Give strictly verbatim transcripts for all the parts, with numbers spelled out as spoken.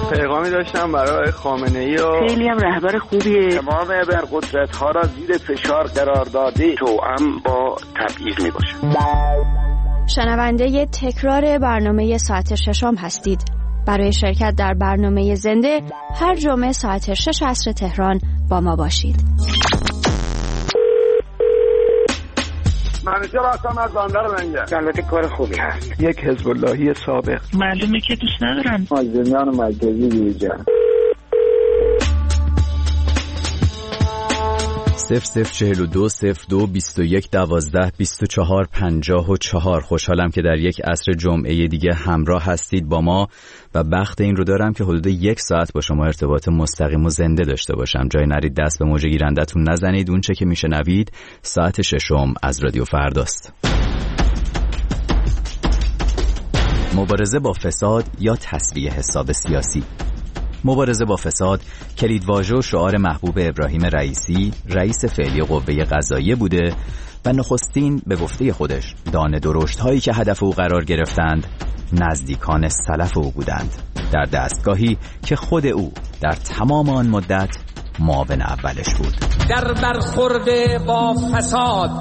پیغامی داشتم برای خامنه‌ای و خیلی هم رهبر خوبیه. تمام ابرقدرت‌ها را زیر فشار قرار داده توأم با تبعیض میباشه. شنونده تکرار برنامه ساعت ششم هستید. برای شرکت در برنامه زنده هر جمعه ساعت شش عصر تهران با ما باشید. منیجر هستم از بندر لنگر. البته کار خوبی هست. یک حزب اللهی سابق. معلومه که دوست ندارم. مازنیان مرکزی دیجا. صفر صفر چهل و دو صفر دو بیست و یک دوازده بیست و چهار پنجاه و چهار. خوشحالم که در یک عصر جمعه دیگه همراه هستید با ما و بخت این رو دارم که حدود یک ساعت با شما ارتباط مستقیم و زنده داشته باشم. جای نرید دست به موج گیرندتون نزنید. اون چه که میشنوید ساعت ششم از رادیو فرداست. مبارزه با فساد یا تسویه حساب سیاسی. مبارزه با فساد کلیدواژه و شعار محبوب ابراهیم رئیسی رئیس فعلی قوه قضاییه بوده و نخستین به گفته خودش دانه درشت هایی که هدف او قرار گرفتند نزدیکان سلف او بودند، در دستگاهی که خود او در تمام آن مدت معاون اولش بود. در برخورد با فساد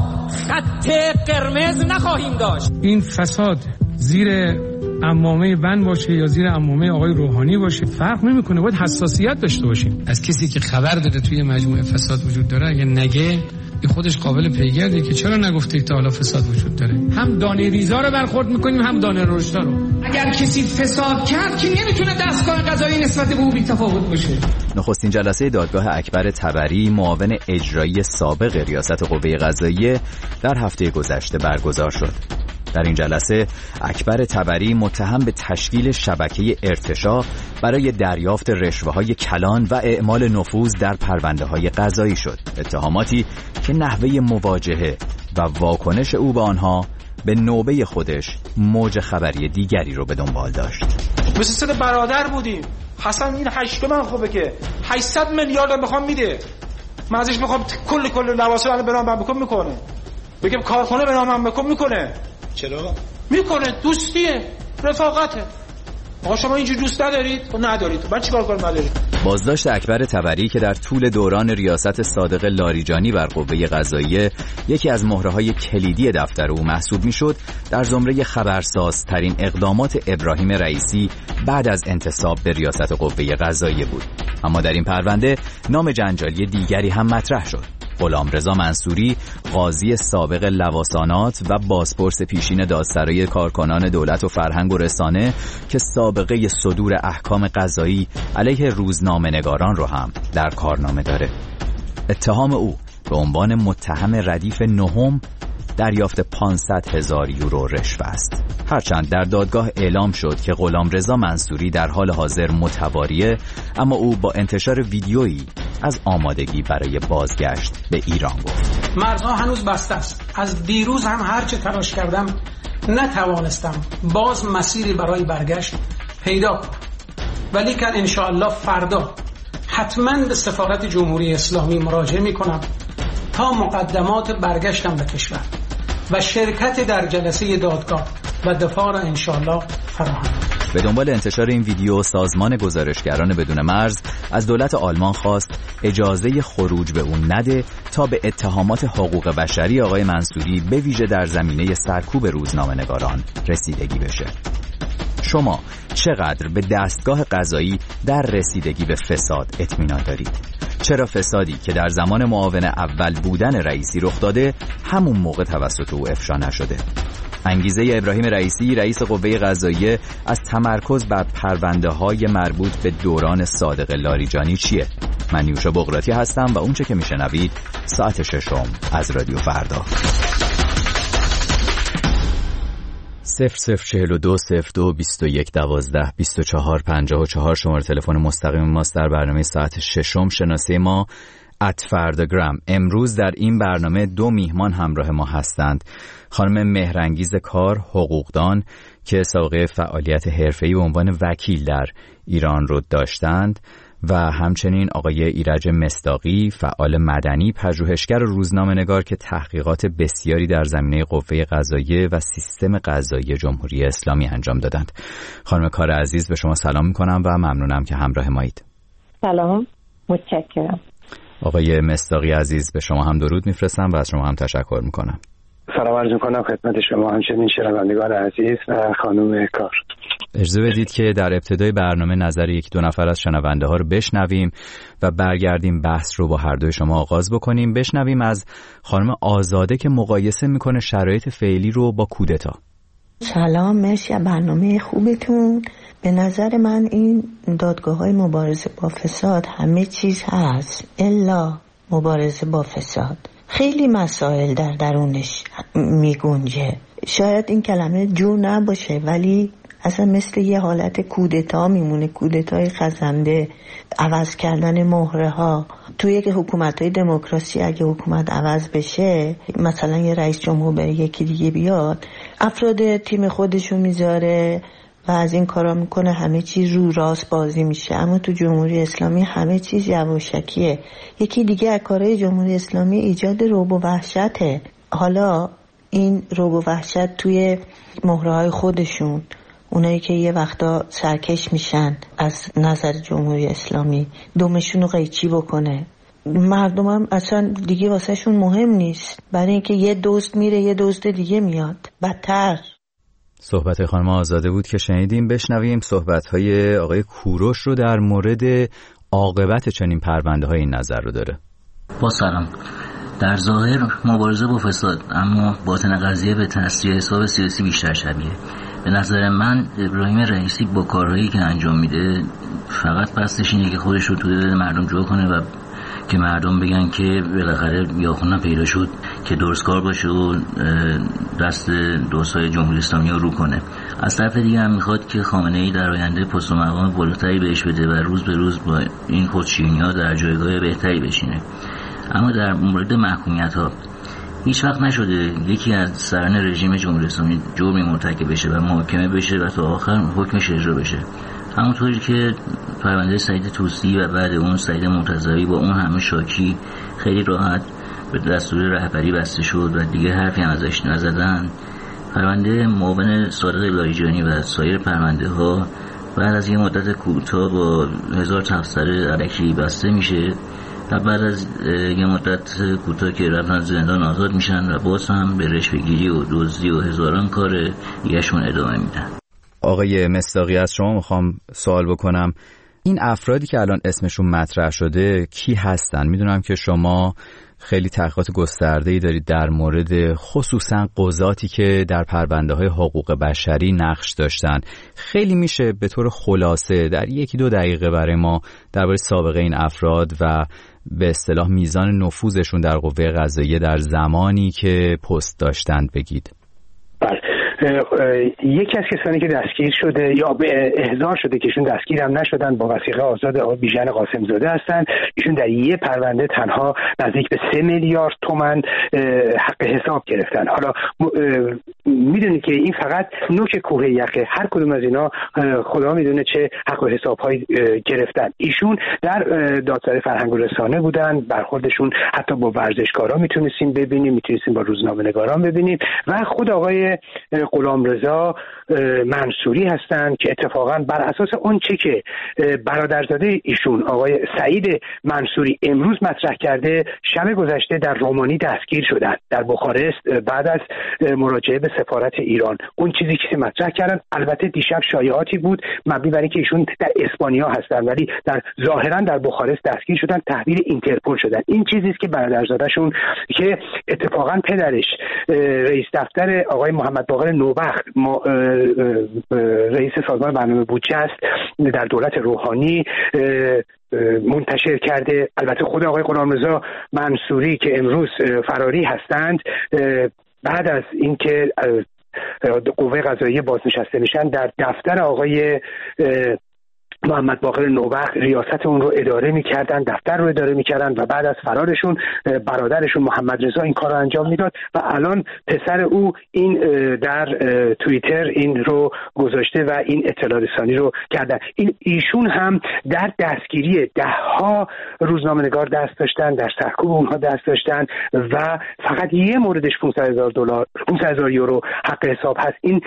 خط قرمز نخواهیم داشت. این فساد زیر عمامه بند باشه یا زیر عمامه آقای روحانی باشه فرق نمیکنه، باید حساسیت داشته باشیم. از کسی که خبر داره توی مجموعه فساد وجود داره اگه نگه خودش قابل پیگرده که چرا نگفته تا حالا فساد وجود داره. هم دانه ریزا رو برخورد میکنیم هم دانه رشدا رو. اگر کسی فساد کرد که نمیتونه دستگاه قضایی نسبت به او بی‌تفاوت باشه. نخستین جلسه دادگاه اکبر طبری معاون اجرایی سابق ریاست قوه قضاییه در هفته گذشته برگزار شد. در این جلسه اکبر طبری متهم به تشکیل شبکه ارتشا برای دریافت رشوه‌های کلان و اعمال نفوذ در پرونده‌های قضایی شد. اتهاماتی که نحوه مواجهه و واکنش او به آنها به نوبه خودش موج خبری دیگری رو به دنبال داشت. مثل سه برادر بودیم. حسن این هشت من خوبه که هشتصد میلیارد میخوام میده. من ازش میخوام کل کل لواسه منو برام بکن میکنه. بگم کارخونه برام بکن میکنه. چرا؟ میکنه، دوستیه، رفاقته. آقا شما اینجوری دوست ندارید؟ و ندارید. من چیکار کنم ندارید؟ بازداشت اکبر طبری که در طول دوران ریاست صادق لاریجانی بر قوه قضاییه یکی از مهره‌های کلیدی دفتر او محسوب میشد، در زمره خبرسازترین اقدامات ابراهیم رئیسی بعد از انتصاب به ریاست قوه قضاییه بود. اما در این پرونده نام جنجالی دیگری هم مطرح شد. غلامرضا منصوری، قاضی سابق لواسانات و بازپرس پیشین دادسرای کارکنان دولت و فرهنگ و رسانه که سابقه صدور احکام قضایی علیه روزنامه‌نگاران رو هم در کارنامه داره. اتهام او به عنوان متهم ردیف نهم دریافت پانصد هزار یورو رشوه است. هرچند در دادگاه اعلام شد که غلامرضا منصوری در حال حاضر متواریه، اما او با انتشار ویدیویی از آمادگی برای بازگشت به ایران گفت. مرزها هنوز بسته است. از دیروز هم هرچه تلاش کردم نتوانستم باز مسیری برای برگشت پیدا کنم. ولی که انشاءالله فردا حتما به سفارت جمهوری اسلامی مراجعه می کنم تا مقدمات برگشتم به کشور و شرکت در جلسه دادگاه و دفاع را انشاءالله فراهم. به دنبال انتشار این ویدیو سازمان گزارشگران بدون مرز از دولت آلمان خواست اجازه خروج به اون نده تا به اتهامات حقوق بشری آقای منصوری به ویژه در زمینه سرکوب روزنامه‌نگاران رسیدگی بشه. شما چقدر به دستگاه قضایی در رسیدگی به فساد اطمینان دارید؟ چرا فسادی که در زمان معاون اول بودن رئیسی رخ داده همون موقع توسط او افشا نشده؟ انگیزه ابراهیم رئیسی رئیس قوه قضاییه از تمرکز بر پرونده‌های مربوط به دوران صادق لاریجانی چیه؟ من نیوشا بغراتی هستم و اون چه که میشنوید ساعت ششم از رادیو فردا. صفر صفر چهل و دو صفر دو بیست و یک دوازده بیست و چهار پنجاه و چهار شماره تلفن مستقیم ماست در برنامه ساعت ششم. شناسه ما ات فرداگرام. امروز در این برنامه دو میهمان همراه ما هستند. خانم مهرانگیز کار، حقوقدان که سابقه فعالیت حرفه‌ای به عنوان وکیل در ایران رو داشتند، و همچنین آقای ایرج مصداقی، فعال مدنی، پژوهشگر و روزنامه‌نگار که تحقیقات بسیاری در زمینه قوه قضاییه و سیستم قضایی جمهوری اسلامی انجام دادند. خانم کار عزیز، به شما سلام می‌کنم و ممنونم که همراه مایید. سلام، متشکرم. آقای مصداقی عزیز، به شما هم درود میفرستم و از شما هم تشکر میکنم. سلام عرض میکنم خدمت شما، همچنین شنوندگان عزیز و خانم کار. اجازه بدید که در ابتدای برنامه نظر یک دو نفر از شنونده ها رو بشنویم و برگردیم بحث رو با هر دوی شما آغاز بکنیم. بشنویم از خانم آزاده که مقایسه میکنه شرایط فعلی رو با کودتا. سلام، مرسی برنامه خوبتون. به نظر من این دادگاه‌های مبارزه با فساد همه چیز هست الا مبارزه با فساد. خیلی مسائل در درونش میگنجه. شاید این کلمه جور نباشه ولی اصلا مثل یه حالت کودتا میمونه، کودتای خزنده، عوض کردن مهره ها. توی یک حکومت‌های دموکراسی اگه حکومت عوض بشه، مثلا یه رئیس جمهور بره یکی دیگه بیاد، افراد تیم خودشو میذاره و از این کارا میکنه، همه چیز رو راست بازی میشه. اما تو جمهوری اسلامی همه چیز یواشکیه. یکی دیگه از کارهای جمهوری اسلامی ایجاد رعب و وحشته. حالا این رعب و وحشت توی مهره‌های خودشون، اونایی که یه وقتا سرکش میشن از نظر جمهوری اسلامی، دومشون رو قیچی بکنه. مردم هم اصلا دیگه واسه شون مهم نیست، برای اینکه یه دوست میره یه دوست دیگه میاد. بدتر. صحبت خانم آزاده بود که شنیدیم. بشنویم صحبت‌های آقای کوروش رو در مورد عاقبت چنین پرونده‌های این نظر رو داره. با سلام. در ظاهر مبارزه با فساد، اما باطن قضیه به تسریع حساب سیاسی بیشتر شبیه. به نظر من ابراهیم رئیسی با کارهایی که انجام میده فقط قصدش اینه که خودش رو توی دل مردم جا کنه و که مردم بگن که بالاخره یاخونه پیدا شد که درستکار باشه و دست دوستای جمهوری اسلامی رو رو کنه. از طرف دیگه هم میخواد که خامنه‌ای در آینده پست و مقام بالاتری بهش بده و روز به روز با این خودشیرینی‌ها در جایگاه بهتری بشینه. اما در مورد محکومیت‌ها هیچ وقت نشده یکی از سران رژیم جمهوری اسلامی جرمی مرتکب بشه و محاکمه بشه و تا آخر حکمش اجرا بشه. همونطوری که پرونده سعید طوسی و بعد اون سعید مرتضوی با اون همه شاکی خیلی راحت به دستور رهبری بسته شد و دیگه حرفی هم ازش نزدن، پرونده معاون صادق لاریجانی و سایر پرونده ها بعد از یه مدت کوتاه با هزار تفسیر الکی بسته میشه و بعد از یه مدت کوتاه که رفتن زندان آزاد میشن و باز هم به رشوه‌گیری و دزدی و هزاران کار دیگه‌شون ادامه میدن. آقای مصداقی، از شما میخوام سوال بکنم، این افرادی که الان اسمشون مطرح شده کی هستن؟ میدونم که شما خیلی تحقیقات گسترده‌ای دارید در مورد خصوصا قضاتی که در پرونده‌های حقوق بشری نقش داشتن. خیلی میشه به طور خلاصه در یکی دو دقیقه برای ما درباره سابقه این افراد و به اصطلاح میزان نفوذشون در قوه قضاییه در زمانی که پست داشتند بگید؟ بله، یکی از کسانی که دستگیر شده یا به احضار شده که ایشون دستگیر هم نشدن با وثیقه آزاد آقای بیژن قاسم زاده هستن. ایشون در یه پرونده تنها نزدیک به سه میلیارد تومان حق حساب گرفتن. حالا میدونید که این فقط نوک کوه یقه، هر کدوم از اینا خدا میدونه چه حق و حساب‌هایی گرفتن. ایشون در دادسرای فرهنگ و رسانه بودن، برخوردشون حتی با ورزشکارا میتونستیم ببینیم، میتونستیم با روزنامه‌نگاران ببینیم و خود آقای غلامرضا منصوری هستند که اتفاقا بر اساس اون چه که برادرزاده ایشون آقای سعید منصوری امروز مطرح کرده، شب گذشته در رومانی دستگیر شدن در بخارست بعد از مراجعه به سفارت ایران. اون چیزی که مطرح کردن، البته دیشب شایعاتی بود مبنی بر اینکه ایشون در اسپانیا هستن ولی در ظاهرا در بخارست دستگیر شدن، تحویل اینترپل شدن. این چیزی است که برادرزادهشون که اتفاقا پدرش رئیس دفتر آقای محمد باقر نوبخت رئیس سازمان برنامه بودجه است در دولت روحانی منتشر کرده. البته خود آقای غلامرضا منصوری که امروز فراری هستند بعد از اینکه قوه قضاییه بازنشسته میشن در دفتر آقای محمد باقر نوبخت ریاست اون رو اداره میکردن، دفتر رو اداره میکردن و بعد از فرارشون برادرشون محمد رضا این کار رو انجام میداد و الان پسر او این در توییتر این رو گذاشته و این اطلاع رسانی رو کردن. این ایشون هم در دستگیری ده ها روزنامه‌نگار دست داشتن، در سرکوب اونها دست داشتن و فقط یه موردش پانصد هزار دلار پانصد هزار یورو حق حساب هست. این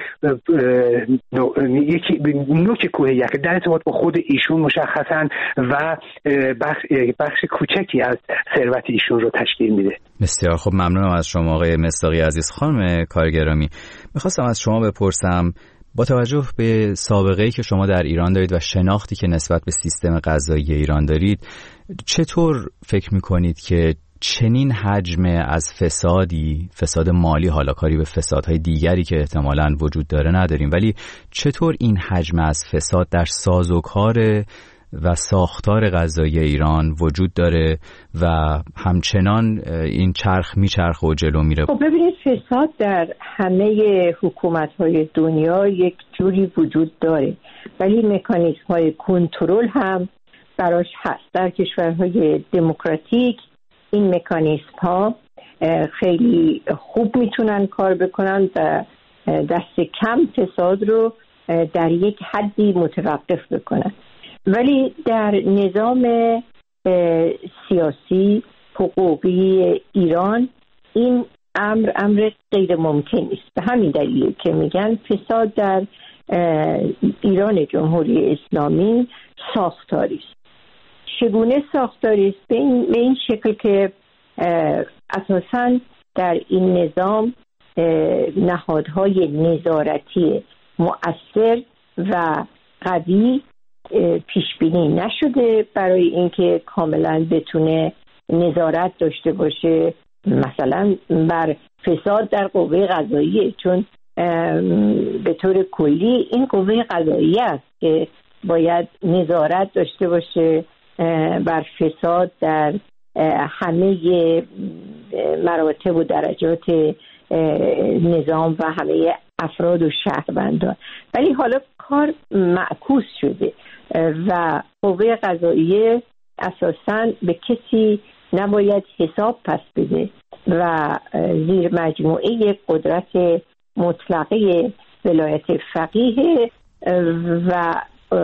یکی نوک کوه یک در ارتباط با خود ایشون مشخصاً و بخش, بخش کوچکی از ثروت ایشون رو تشکیل میده. بسیار خب، ممنونم از شما آقای مصداقی عزیز. خانم کارگرامی، میخواستم از شما بپرسم با توجه به سابقه‌ای که شما در ایران دارید و شناختی که نسبت به سیستم قضایی ایران دارید، چطور فکر میکنید که چنین حجم از فسادی، فساد مالی، حالا کاری به فسادهای دیگری که احتمالاً وجود داره نداریم، ولی چطور این حجم از فساد در سازوکار و ساختار قضایی ایران وجود داره و همچنان این چرخ میچرخه و جلو میره؟ خب ببینید، فساد در همه حکومت‌های دنیا یک جوری وجود داره، ولی مکانیزم‌های کنترل هم براش هست. در کشورهای دموکراتیک این مکانیزم ها خیلی خوب میتونن کار بکنن و دست کم فساد رو در یک حدی متوقف بکنن، ولی در نظام سیاسی حقوقی ایران این امر امر غیر ممکن است. به همین دلیل که میگن فساد در ایران جمهوری اسلامی ساختاری است. چگونه ساختاری است؟ به این, به این شکل که اساساً در این نظام نهادهای نظارتی مؤثر و قوی پیش بینی نشده برای اینکه کاملا بتونه نظارت داشته باشه مثلا بر فساد در قوه قضاییه، چون به طور کلی این قوه قضاییه است که باید نظارت داشته باشه بر فساد در همه مراتب و درجات نظام و همه افراد و شهروندان. ولی حالا کار معکوس شده و قوه قضاییه اساساً به کسی نباید حساب پس بده و زیر مجموعه قدرت مطلقه ولایت فقیه و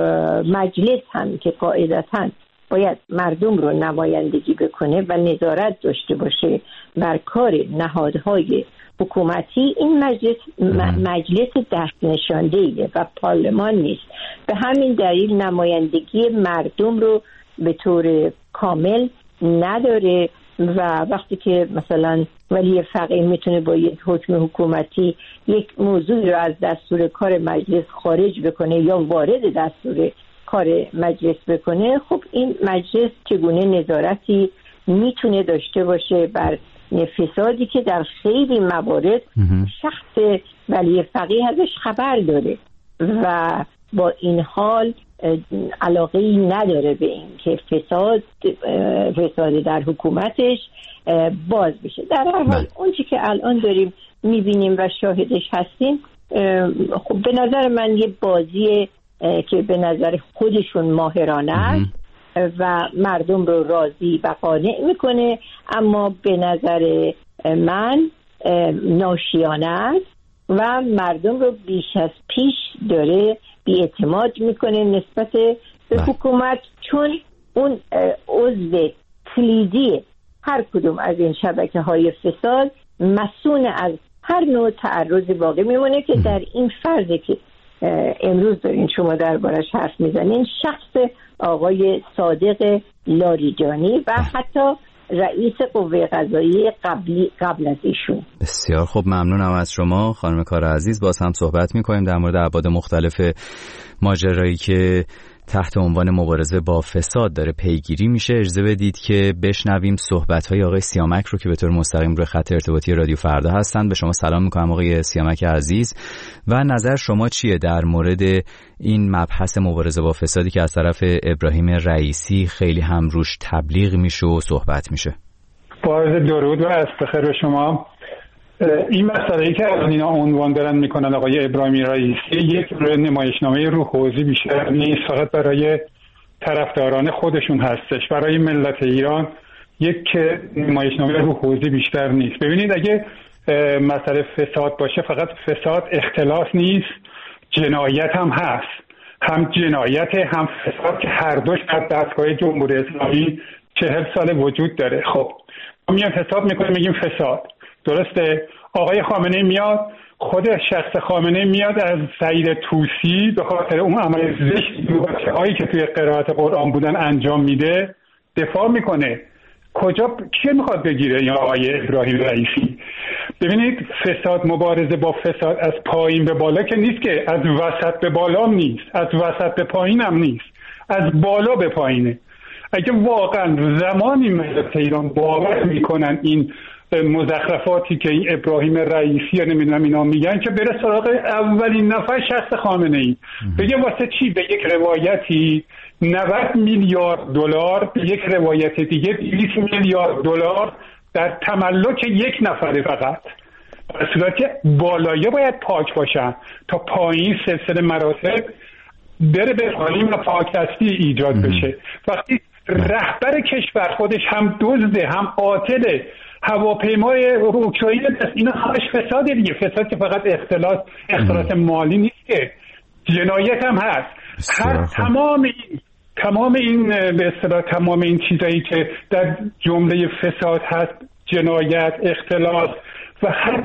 مجلس هم که قاعدتاً باید مردم رو نمایندگی بکنه و نظارت داشته باشه بر کار نهادهای حکومتی. این مجلس مجلس دست نشانده‌ایه و پارلمان نیست. به همین دلیل نمایندگی مردم رو به طور کامل نداره و وقتی که مثلا ولی فقیه میتونه با یک حکم حکومتی یک موضوع رو از دستور کار مجلس خارج بکنه یا وارد دستور کار مجلس بکنه، خب این مجلس چگونه نظارتی میتونه داشته باشه بر فسادی که در خیلی موارد شخص ولی فقیه ازش خبر داره و با این حال علاقه‌ای نداره به این که فساد فساد در حکومتش باز بشه. در هر حال اون چی که الان داریم میبینیم و شاهدش هستیم، خب به نظر من یه بازی که به نظر خودشون ماهرانه است و مردم رو راضی و قانع میکنه، اما به نظر من ناشیانه است و مردم رو بیش از پیش داره بی‌اعتماد میکنه نسبت به حکومت، چون اون عضو کلیدی هر کدوم از این شبکه های فساد مسئول از هر نوع تعرض واقع میمونه که در این فرضه که امروز دارین شما دربارش حرف میزنین، شخص آقای صادق لاریجانی و حتی رئیس قوه قضاییه قبلی قبل از ایشون. بسیار خوب، ممنونم از شما خانم کار عزیز. باز هم صحبت میکنیم در مورد ابعاد مختلف ماجرایی که تحت عنوان مبارزه با فساد داره پیگیری میشه. اجازه بدید که بشنویم صحبت‌های آقای سیامک رو که به طور مستقیم روی خط ارتباطی رادیو فردا هستند. به شما سلام میکنم آقای سیامک عزیز و نظر شما چیه در مورد این مبحث مبارزه با فسادی که از طرف ابراهیم رئیسی خیلی هم روش تبلیغ میشه و صحبت میشه؟ با عرض درود و استخیر به شما. این مسئله‌ای که الان اینا عنوان دارن میکنن آقای ابراهیمی رئیسی یک نمایشنامه روح‌حوزی بیشتر نیست، فقط برای طرفداران خودشون هستش. برای ملت ایران یک نمایشنامه روح‌حوزی بیشتر نیست. ببینید اگه مسئله فساد باشه، فقط فساد اختلاس نیست، جنایت هم هست، هم جنایت هم فساد که هر دوش در دستگاه جمهوری اسلامی چهل سال وجود داره. خب ما میان حساب میکنیم میگیم فساد، درسته؟ آقای خامنه‌ای میاد، خود شخص خامنه‌ای میاد از سعید طوسی به خاطر اون عمل زشتی هایی که توی قرائت قرآن بودن انجام میده دفاع میکنه. کجا کی میخواد بگیره یا آقای ابراهیم رئیسی؟ ببینید فساد، مبارزه با فساد از پایین به بالا که نیست، که از وسط به بالا هم نیست، از وسط به پایین هم نیست، از بالا به پایینه. اگه واقعا زمانی ملت ایران باور میکنن این مزخرفاتی که این ابراهیم رئیسی یا نمیدونم اینا میگن، که بره سراغ اولین نفر شخص خامنه‌ای، بگه واسه چی به یک روایتی نود میلیارد دلار، به یک روایت دیگه دویست میلیارد دلار در تملک یک نفره فقط، در صورتی بالایی باید پاک باشن تا پایین سلسله مراتب بره به حالیم و پاکدستی ایجاد بشه. وقتی رهبر کشور خودش هم دزده هم قاتله، هواپیمای اوکراین دست، اینا همش فساد دیگه. فساد که فقط اختلاس اختلاس مالی نیست، که جنایت هم هست. هر تمام این تمام این به اصطلاح تمام این چیزایی که در جمله فساد هست، جنایت، اختلاس و هر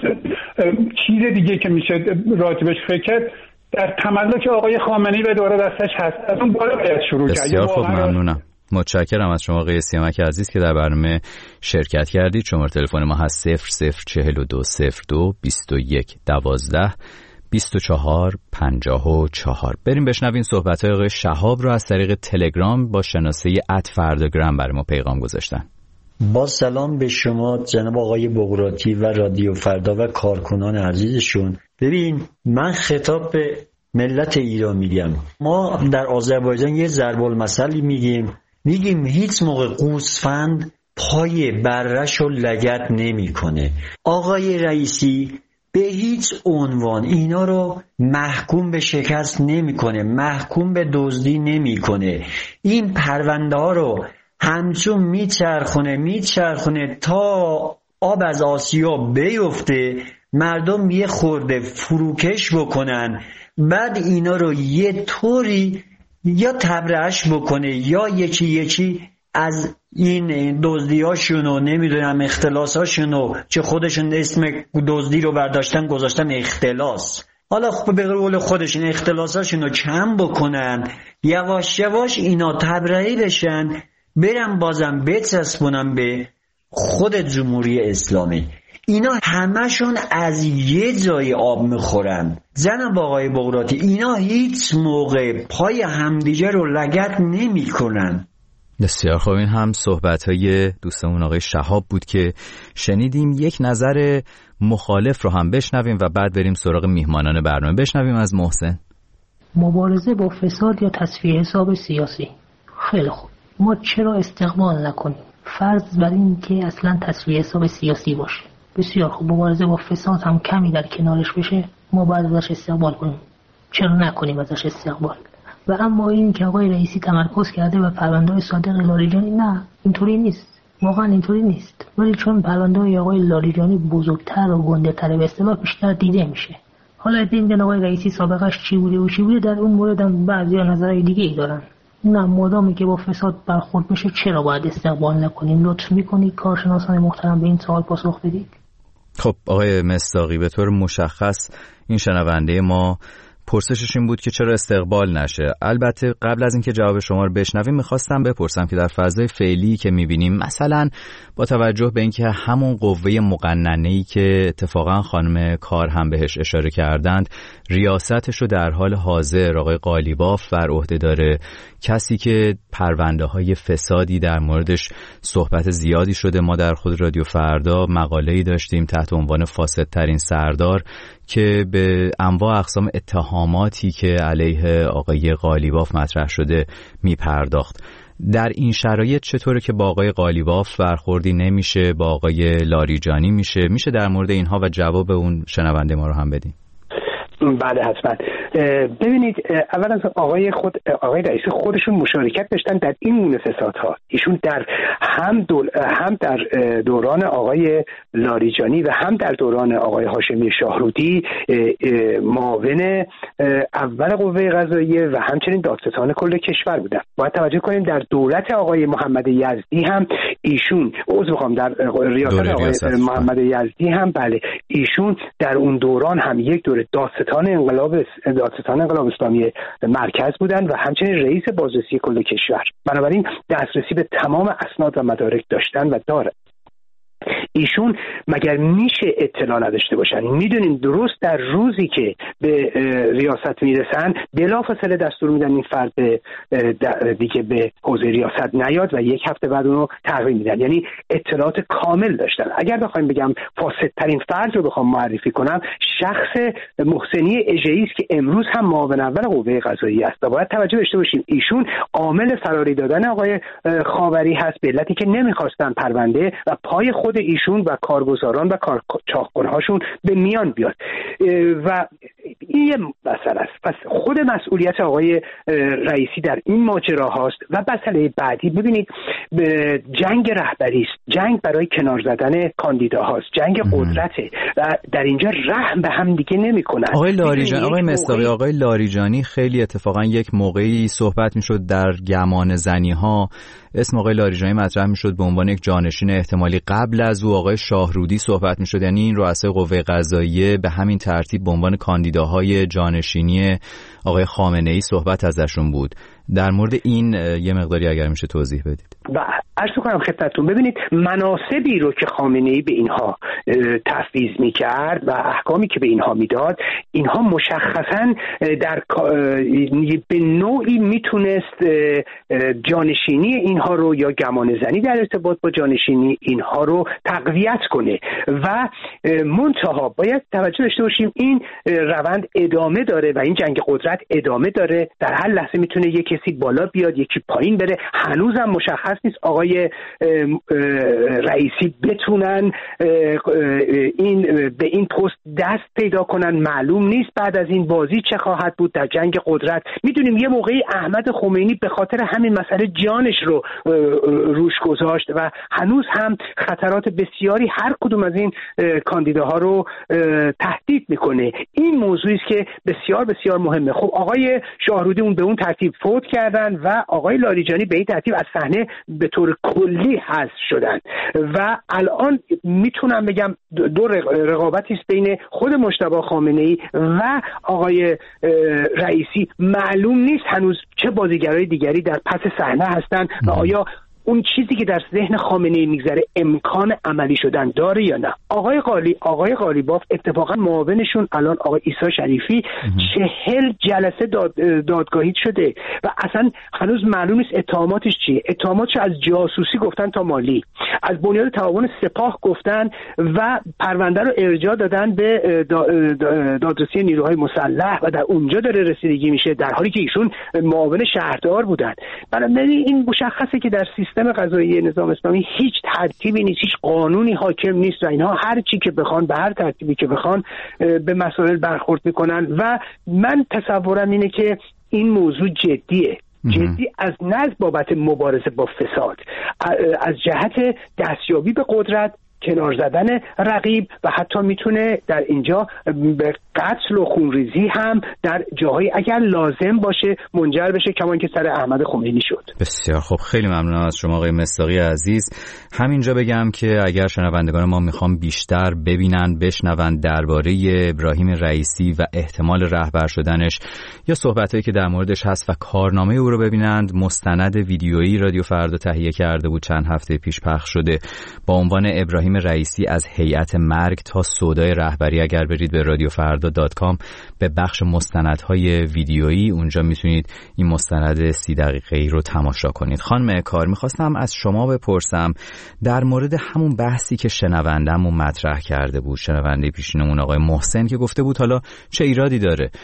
چیز دیگه که میشه راجبش فکر کرد، در تملک آقای خامنه‌ای و دور دستش هست. از اون بالا باید شروع کرد. بسیار خوب، ممنونم. متشکرم از شما آقای سیامک عزیز که در برنامه شرکت کردید. شماره تلفن ما هست صفر صفر چهل و دو صفر دو بیست و یک دوازده بیست و چهار پنجاه و چهار. بریم بشنویم صحبت‌های آقای شهاب رو از طریق تلگرام با شناسه ات فرداگرام برای ما پیغام گذاشتن. با سلام به شما جناب آقای بغراتی و رادیو فردا و کارکنان عزیزشون. ببین من خطاب به ملت ایران میگم، ما در آذربایجان یه ضرب المثلی میگیم، میگیم هیچ موقع گوسفند پای برش و لگد نمیکنه. آقای رئیسی به هیچ عنوان اینا رو محکوم به شکست نمیکنه، محکوم به دزدی نمیکنه. این پرونده ها رو همچون میچرخونه میچرخونه تا آب از آسیا بیفته، مردم یه خورده فروکش بکنن، بعد اینا رو یه طوری یا تبرئه‌اش بکنه یا یکی یکی از این دزدیاشونو نمیدونم اختلاساشونو، چه خودشون اسم دزدی رو برداشتن گذاشتن اختلاس، حالا خب به قول خودشون اختلاساشونو کم بکنن، یواش یواش اینا تبرئه بشن، برم بازم بچسبونم به خود جمهوری اسلامی. اینا همشون از یه جای آب میخورن. جناب آقای بغراتی اینا هیچ موقع پای همدیگه رو لگد نمی کنن. بسیار خوب، این هم صحبت‌های دوستمون آقای شهاب بود که شنیدیم. یک نظر مخالف رو هم بشنویم و بعد بریم سراغ میهمانان برنامه. بشنویم از محسن. مبارزه با فساد یا تصفیه حساب سیاسی. خیلی خوب، ما چرا استقبال نکنیم؟ فرض بر این که اصلا تصفیه حساب سیاسی باشه. بسیار خوب، مبارزه با فساد هم کمی در کنارش بشه، ما باید ازش استقبال کنیم. چرا نکنیم ازش استقبال؟ و اما این که آقای رئیسی تمرکز کرده به پرونده‌های صادق لاریجانی، نه اینطوری نیست، واقعا اینطوری نیست. ولی چون پرونده‌های آقای لاریجانی بزرگتر و گنده‌تر به اصطلاح بیشتر دیده میشه. حالا دیدن آقای رئیسی سابقش چی بوده و چی بوده، در اون مورد هم بعضیا نظرهای دیگه ای دارن. نه، مادامی که با فساد برخورد میشه چرا باید استقبال نکنیم؟ لطف میکنید کارشناسان محترم به این سوال پاسخ بدید. خب آقای مصداقی، به طور مشخص این شنونده ما پرسشش این بود که چرا استقبال نشه. البته قبل از اینکه جواب شما رو بشنویم میخواستم بپرسم که در فضای فعلی که میبینیم، مثلا با توجه به اینکه همون قوه مقننه‌ای که اتفاقا خانم کار هم بهش اشاره کردند ریاستش رو در حال حاضر آقای قالیباف بر عهده داره، کسی که پرونده های فسادی در موردش صحبت زیادی شده. ما در خود رادیو فردا مقاله‌ای داشتیم تحت عنوان فاسدترین سردار که به انواع اقسام اتهاماتی که علیه آقای قالیباف مطرح شده میپرداخت. در این شرایط چطوره که با آقای قالیباف برخوردی نمیشه، با آقای لاریجانی میشه؟ میشه در مورد اینها و جواب اون شنونده ما رو هم بدین؟ بله حتما. ببینید، اول از آقای خود آقای رئیسی خودشون مشارکت داشتن در این گونه فسادها. ایشون در هم دول هم در دوران آقای لاریجانی و هم در دوران آقای هاشمی شاهرودی معاون اول قوه قضاییه و همچنین دادستان کل کشور بودن. باید توجه کنیم در دولت آقای محمد یزدی هم ایشون عضو میخوام در ریاست آقای محمد یزدی هم بله ایشون در اون دوران هم یک دوره دادستان انقلاب دادستان انقلاب اسلامی مرکز بودن و همچنین رئیس بازرسی کل کشور. بنابراین دسترسی به تمام اسناد و مدارک داشتن و داره. ایشون مگر میشه اطلاع نداشته باشن؟ میدونین درست در روزی که به ریاست میرسن بلافاصله دستور میدن این فرد دیگه به حوزه ریاست نیاد و یک هفته بعد اونو تحویل میدن. یعنی اطلاعات کامل داشتن. اگر بخوایم بگم فاسدترین فرد رو بخوام معرفی کنم، شخص محسنی اژه‌ای است که امروز هم معاون اول قوه قضاییه است. باید توجه داشته باشیم ایشون عامل فراری دادن آقای خاوری هست به علتی که نمیخواستن پرونده و پای خود ایشون و کارگزاران و کارچاخکنهاشون به میان بیاد و این یه مسئله است. پس خود مسئولیت آقای رئیسی در این ماجرا هاست و مسئله بعدی ببینید جنگ رهبری است، جنگ برای کنار زدن کاندیدا هاست، جنگ قدرته و در اینجا رحم به هم دیگه نمیکنن. آقای لاریجانی آقای مصداقی آقای لاریجانی خیلی اتفاقا یک موقعی صحبت میشد در گمان زنی ها، اسم آقای لاریجانی مطرح میشد به عنوان یک جانشین احتمالی. قبل از او آقای شاهرودی صحبت میشد، یعنی این رؤسای قوه قضاییه به همین ترتیب به عنوان کاندیداهای جانشینی آقای خامنه‌ای صحبت ازشون بود. در مورد این یه مقداری اگر میشه توضیح بدید. و عرض کنم خدمتتون، ببینید مناصبی رو که خامنه‌ای به اینها تفویض میکرد و احکامی که به اینها میداد، اینها مشخصاً در به نوعی میتونست جانشینی اینها رو یا گمان زنی در ارتباط با جانشینی اینها رو تقویت کنه و منتها باید توجه داشته باشیم این روند ادامه داره و این جنگ قدرت ادامه داره. در هر لحظه میتونه یک کسی بالا بیاد یکی پایین بره. هنوزم مشخص نیست آقای رئیسی بتونن این به این پست دست پیدا کنن. معلوم نیست بعد از این بازی چه خواهد بود در جنگ قدرت. میدونیم یه موقعی احمد خمینی به خاطر همین مسئله جانش رو روش گذاشت و هنوز هم خطرات بسیاری هر کدوم از این کاندیداها رو تهدید میکنه. این موضوعی است که بسیار بسیار مهمه. خب آقای شاهرودی اون به اون ترتیب فوت کردن و آقای لاریجانی به این ترتیب از صحنه به طور کلی حذف شدن و الان میتونم بگم دو رقابتی است بین خود مجتبی خامنه‌ای و آقای رئیسی. معلوم نیست هنوز چه بازیگرای دیگری در پس صحنه هستن و آیا اون چیزی که در ذهن خامنه‌ای میگذره امکان عملی شدن داره یا نه. آقای قالی آقای قالیباف اتفاقا معاونشون الان آقای عیسی شریفی چهل جلسه داد دادگاهی شده و اصلا هنوز معلوم نیست اتهاماتش چیه. اتهاماتش از جاسوسی گفتن تا مالی، از بنیاد تعاون سپاه گفتن و پرونده رو ارجاع دادن به دادرسی نیروهای مسلح و در اونجا داره رسیدگی میشه در حالی که ایشون معاون شهردار بودن. بنابراین این مشخصه که در سیستم قضایی نظام اسلامی هیچ ترتیبی نیست، هیچ قانونی حاکم نیست و اینها هر چی که بخوان به هر ترتیبی که بخوان به مسائل برخورد میکنن و من تصورم اینه که این موضوع جدیه. جدی از نظر بابت مبارزه با فساد، از جهت دستیابی به قدرت، کنار زدن رقیب و حتی میتونه در اینجا به قتل و خونریزی هم در جاهای اگر لازم باشه منجر بشه، کمان که سر احمد خمینی شد. بسیار خب، خیلی ممنونم از شما آقای مصداقی عزیز. همینجا بگم که اگر شنوندگان ما میخوام بیشتر ببینن بشنون درباره ابراهیم رئیسی و احتمال رهبر شدنش یا صحبتایی که در موردش هست و کارنامه او رو ببینند، مستند ویدیویی رادیو فردا تهیه کرده بود، چند هفته پیش پخش شده با عنوان ابراهیم رئیسی از هیئت مرگ تا سودای رهبری. اگر برید به رادیو فردا دات کام به بخش مستندهای ویدیویی، اونجا میتونید این مستند سی دقیقه‌ای رو تماشا کنید. خانم کار، میخواستم از شما بپرسم در مورد همون بحثی که شنونده‌مون مطرح کرده بود، شنونده پیشینمون آقای محسن که گفته بود حالا چه ایرادی داره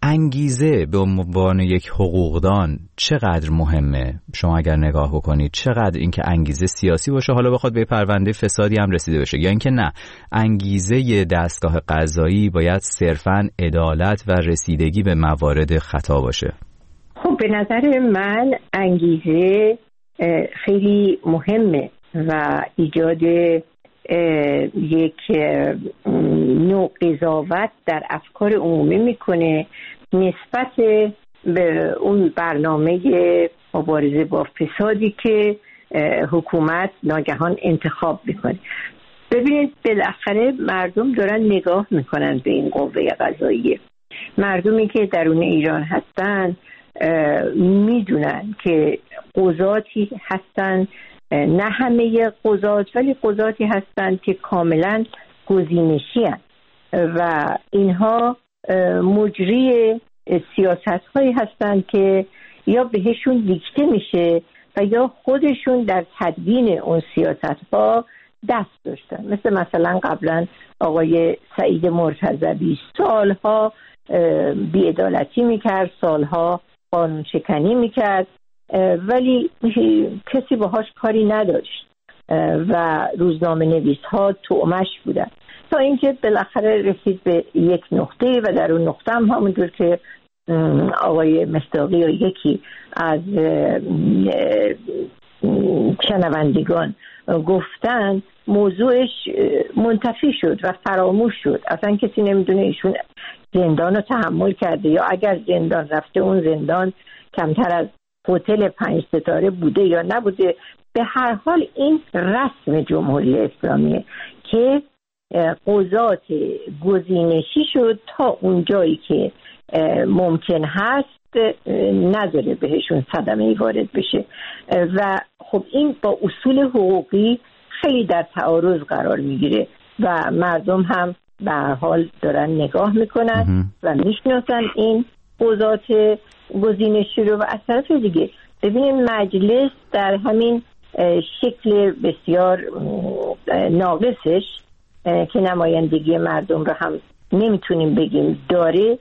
انگیزه به عنوان یک حقوقدان چقدر مهمه؟ شما اگر نگاه بکنید چقدر اینکه انگیزه سیاسی باشه حالا بخواد به پرونده فسادی هم رسیده بشه، یا اینکه نه انگیزه دستگاه قضایی باید صرفاً عدالت و رسیدگی به موارد خطا باشه؟ خب به نظر من انگیزه خیلی مهمه و ایجاد یک نوع قضاوت در افکار عمومی میکنه نسبت به اون برنامه مبارزه با فسادی که حکومت ناگهان انتخاب میکنه. ببینید بالاخره مردم دارن نگاه میکنن به این قوه قضاییه. مردمی که درون ایران هستن میدونن که قضاتی هستن، نه همه قضات ولی قضاتی هستن که کاملا گزینشی هستن و اینها مجری سیاست هایی هستن که یا بهشون دیکته میشه و یا خودشون در تدوین اون سیاست ها دست داشتن. مثل مثلا قبلا آقای سعید مرتضوی سالها بی‌عدالتی میکرد، سالها قانون شکنی میکرد ولی کسی باهاش کاری نداشت و روزنامه نویس ها تومش بودن تا اینکه بالاخره رسید به یک نقطه و در اون نقطه هم همونجور که آقای مصداقی و یکی از شنوندگان گفتن موضوعش منتفی شد و فراموش شد. اصلا کسی نمیدونه ایشون زندان رو تحمل کرده یا اگر زندان رفته اون زندان کمتر از هتل پنج ستاره بوده یا نبوده. به هر حال این رسم جمهوری اسلامیه که قضات گزینشی شد تا اون جایی که ممکن هست نذاره بهشون صدمه وارد بشه و خب این با اصول حقوقی خیلی در تعارض قرار میگیره و مردم هم به هر حال دارن نگاه میکنن و میشناسن این قضات گزینشی رو. و از طرف دیگه ببینیم مجلس در همین شکل بسیار ناقصش که نمایندگی مردم رو هم نمیتونیم بگیم داره،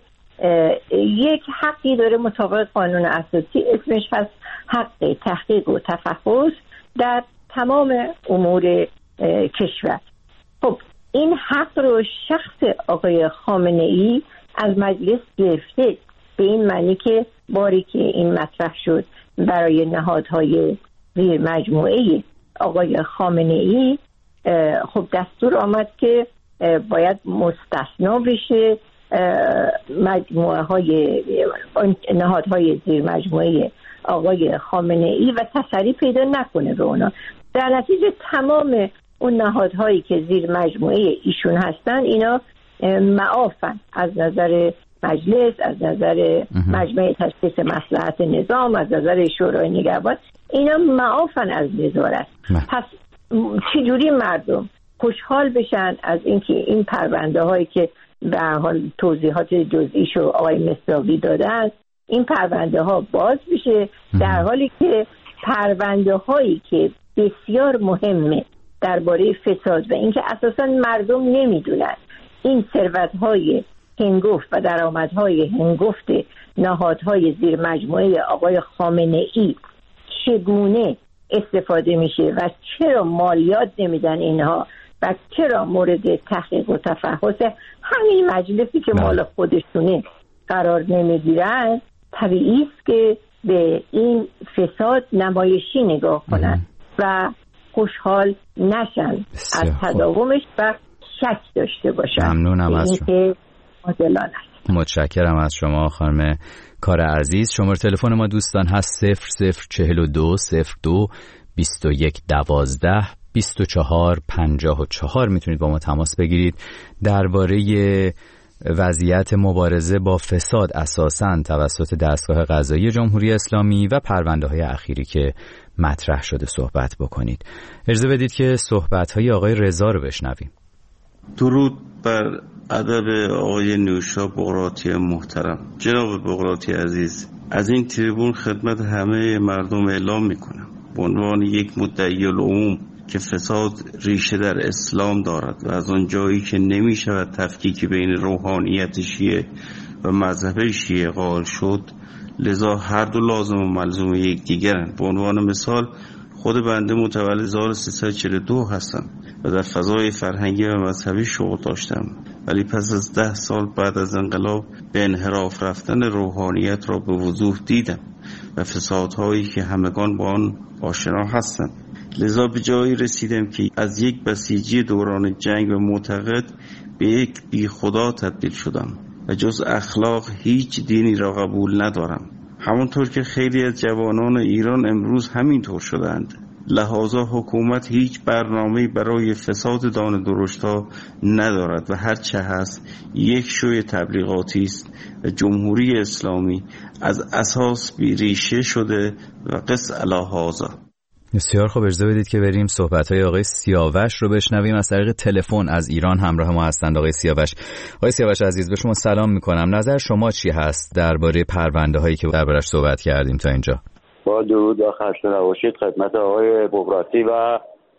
یک حقی داره مطابق قانون اساسی اسمش هست حق تحقیق و تفحص در تمام امور کشور. خب این حق رو شخص آقای خامنه ای از مجلس گرفته به این معنی که باری که این مطرح شد برای نهادهای زیر مجموعه آقای خامنه ای خب دستور آمد که باید مستثنا بشه مجموعه های نهادهای زیر مجموعه آقای خامنه ای و تسری پیدا نکنه به اونا. در نتیجه تمام اون نهادهایی که زیر مجموعه ایشون هستن اینا معافن از نظر مجلس، از نظر مجمع تشخیص مصلحت نظام، از نظر شورای نگهبان، اینا معافن از نظارت. پس چجوری مردم خوشحال بشن از اینکه این پرونده هایی که به هر حال توضیحات جزئیشو آقای مصداقی دادن این پرونده ها باز بشه در حالی که پرونده هایی که بسیار مهمه درباره فساد و اینکه اساسا مردم نمیدونن این ثروت‌های هنگفت و درآمدهای هنگفت نهادهای زیر مجموعه آقای خامنه ای چگونه استفاده میشه و چرا مالیات نمیدن اینها و چرا مورد تحقیق و تفحص همین مجلسی که مال خودشونه قرار نمیگیرن، طبیعی است که به این فساد نمایشی نگاه کنن و خوشحال نشن از تداومش و شک داشته باشن. ممنونم از شما. متشکرم از شما خانم کار عزیز. شماره تلفن ما دوستان هست صفر صفر چهل و دو صفر دو بیست و یک دوازده بیست و چهار پنجاه و چهار. میتونید با ما تماس بگیرید درباره وضعیت مبارزه با فساد اساساً توسط دستگاه قضایی جمهوری اسلامی و پرونده‌های اخیری که مطرح شده صحبت بکنید. اجازه بدید که صحبت‌های آقای رضا رو بشنویم. درود بر ادب آقای نوشا بغراتی محترم. جناب بغراتی عزیز، از این تریبون خدمت همه مردم اعلام میکنم به عنوان یک مدعی العموم که فساد ریشه در اسلام دارد و از آن جایی که نمی شود تفکیک بین روحانیت شیعه و مذهب شیعه قائل شد، لذا هر دو لازم و ملزوم یکدیگرند. به عنوان مثال خود بنده متولد هزار و سیصد و چهل و دو هستم و در فضای فرهنگی و مذهبی شغل داشتم، ولی پس از ده سال بعد از انقلاب به انحراف رفتن روحانیت را به وضوح دیدم و فسادهایی که همگان با آن آشنا هستند. لذا به جایی رسیدم که از یک بسیجی دوران جنگ و معتقد به یک بی خدا تبدیل شدم و جز اخلاق هیچ دینی را قبول ندارم، همونطور که خیلی از جوانان ایران امروز همینطور شدند. لحاظا حکومت هیچ برنامه‌ای برای فساد دانه درشت‌ها ندارد و هر چه هست یک شوی تبلیغاتی است و جمهوری اسلامی از اساس بیریشه شده و قص علی هذا. بسیار خوب، اجازه بدید که بریم صحبت‌های آقای سیاوش رو بشنویم. از طریق تلفن از ایران همراه ما هستند آقای سیاوش. آقای سیاوش عزیز، به شما سلام می‌کنم. نظر شما چی هست درباره پرونده‌هایی که دربارش صحبت کردیم تا اینجا؟ با درود و خسته نباشید خدمت آقای بغراتی و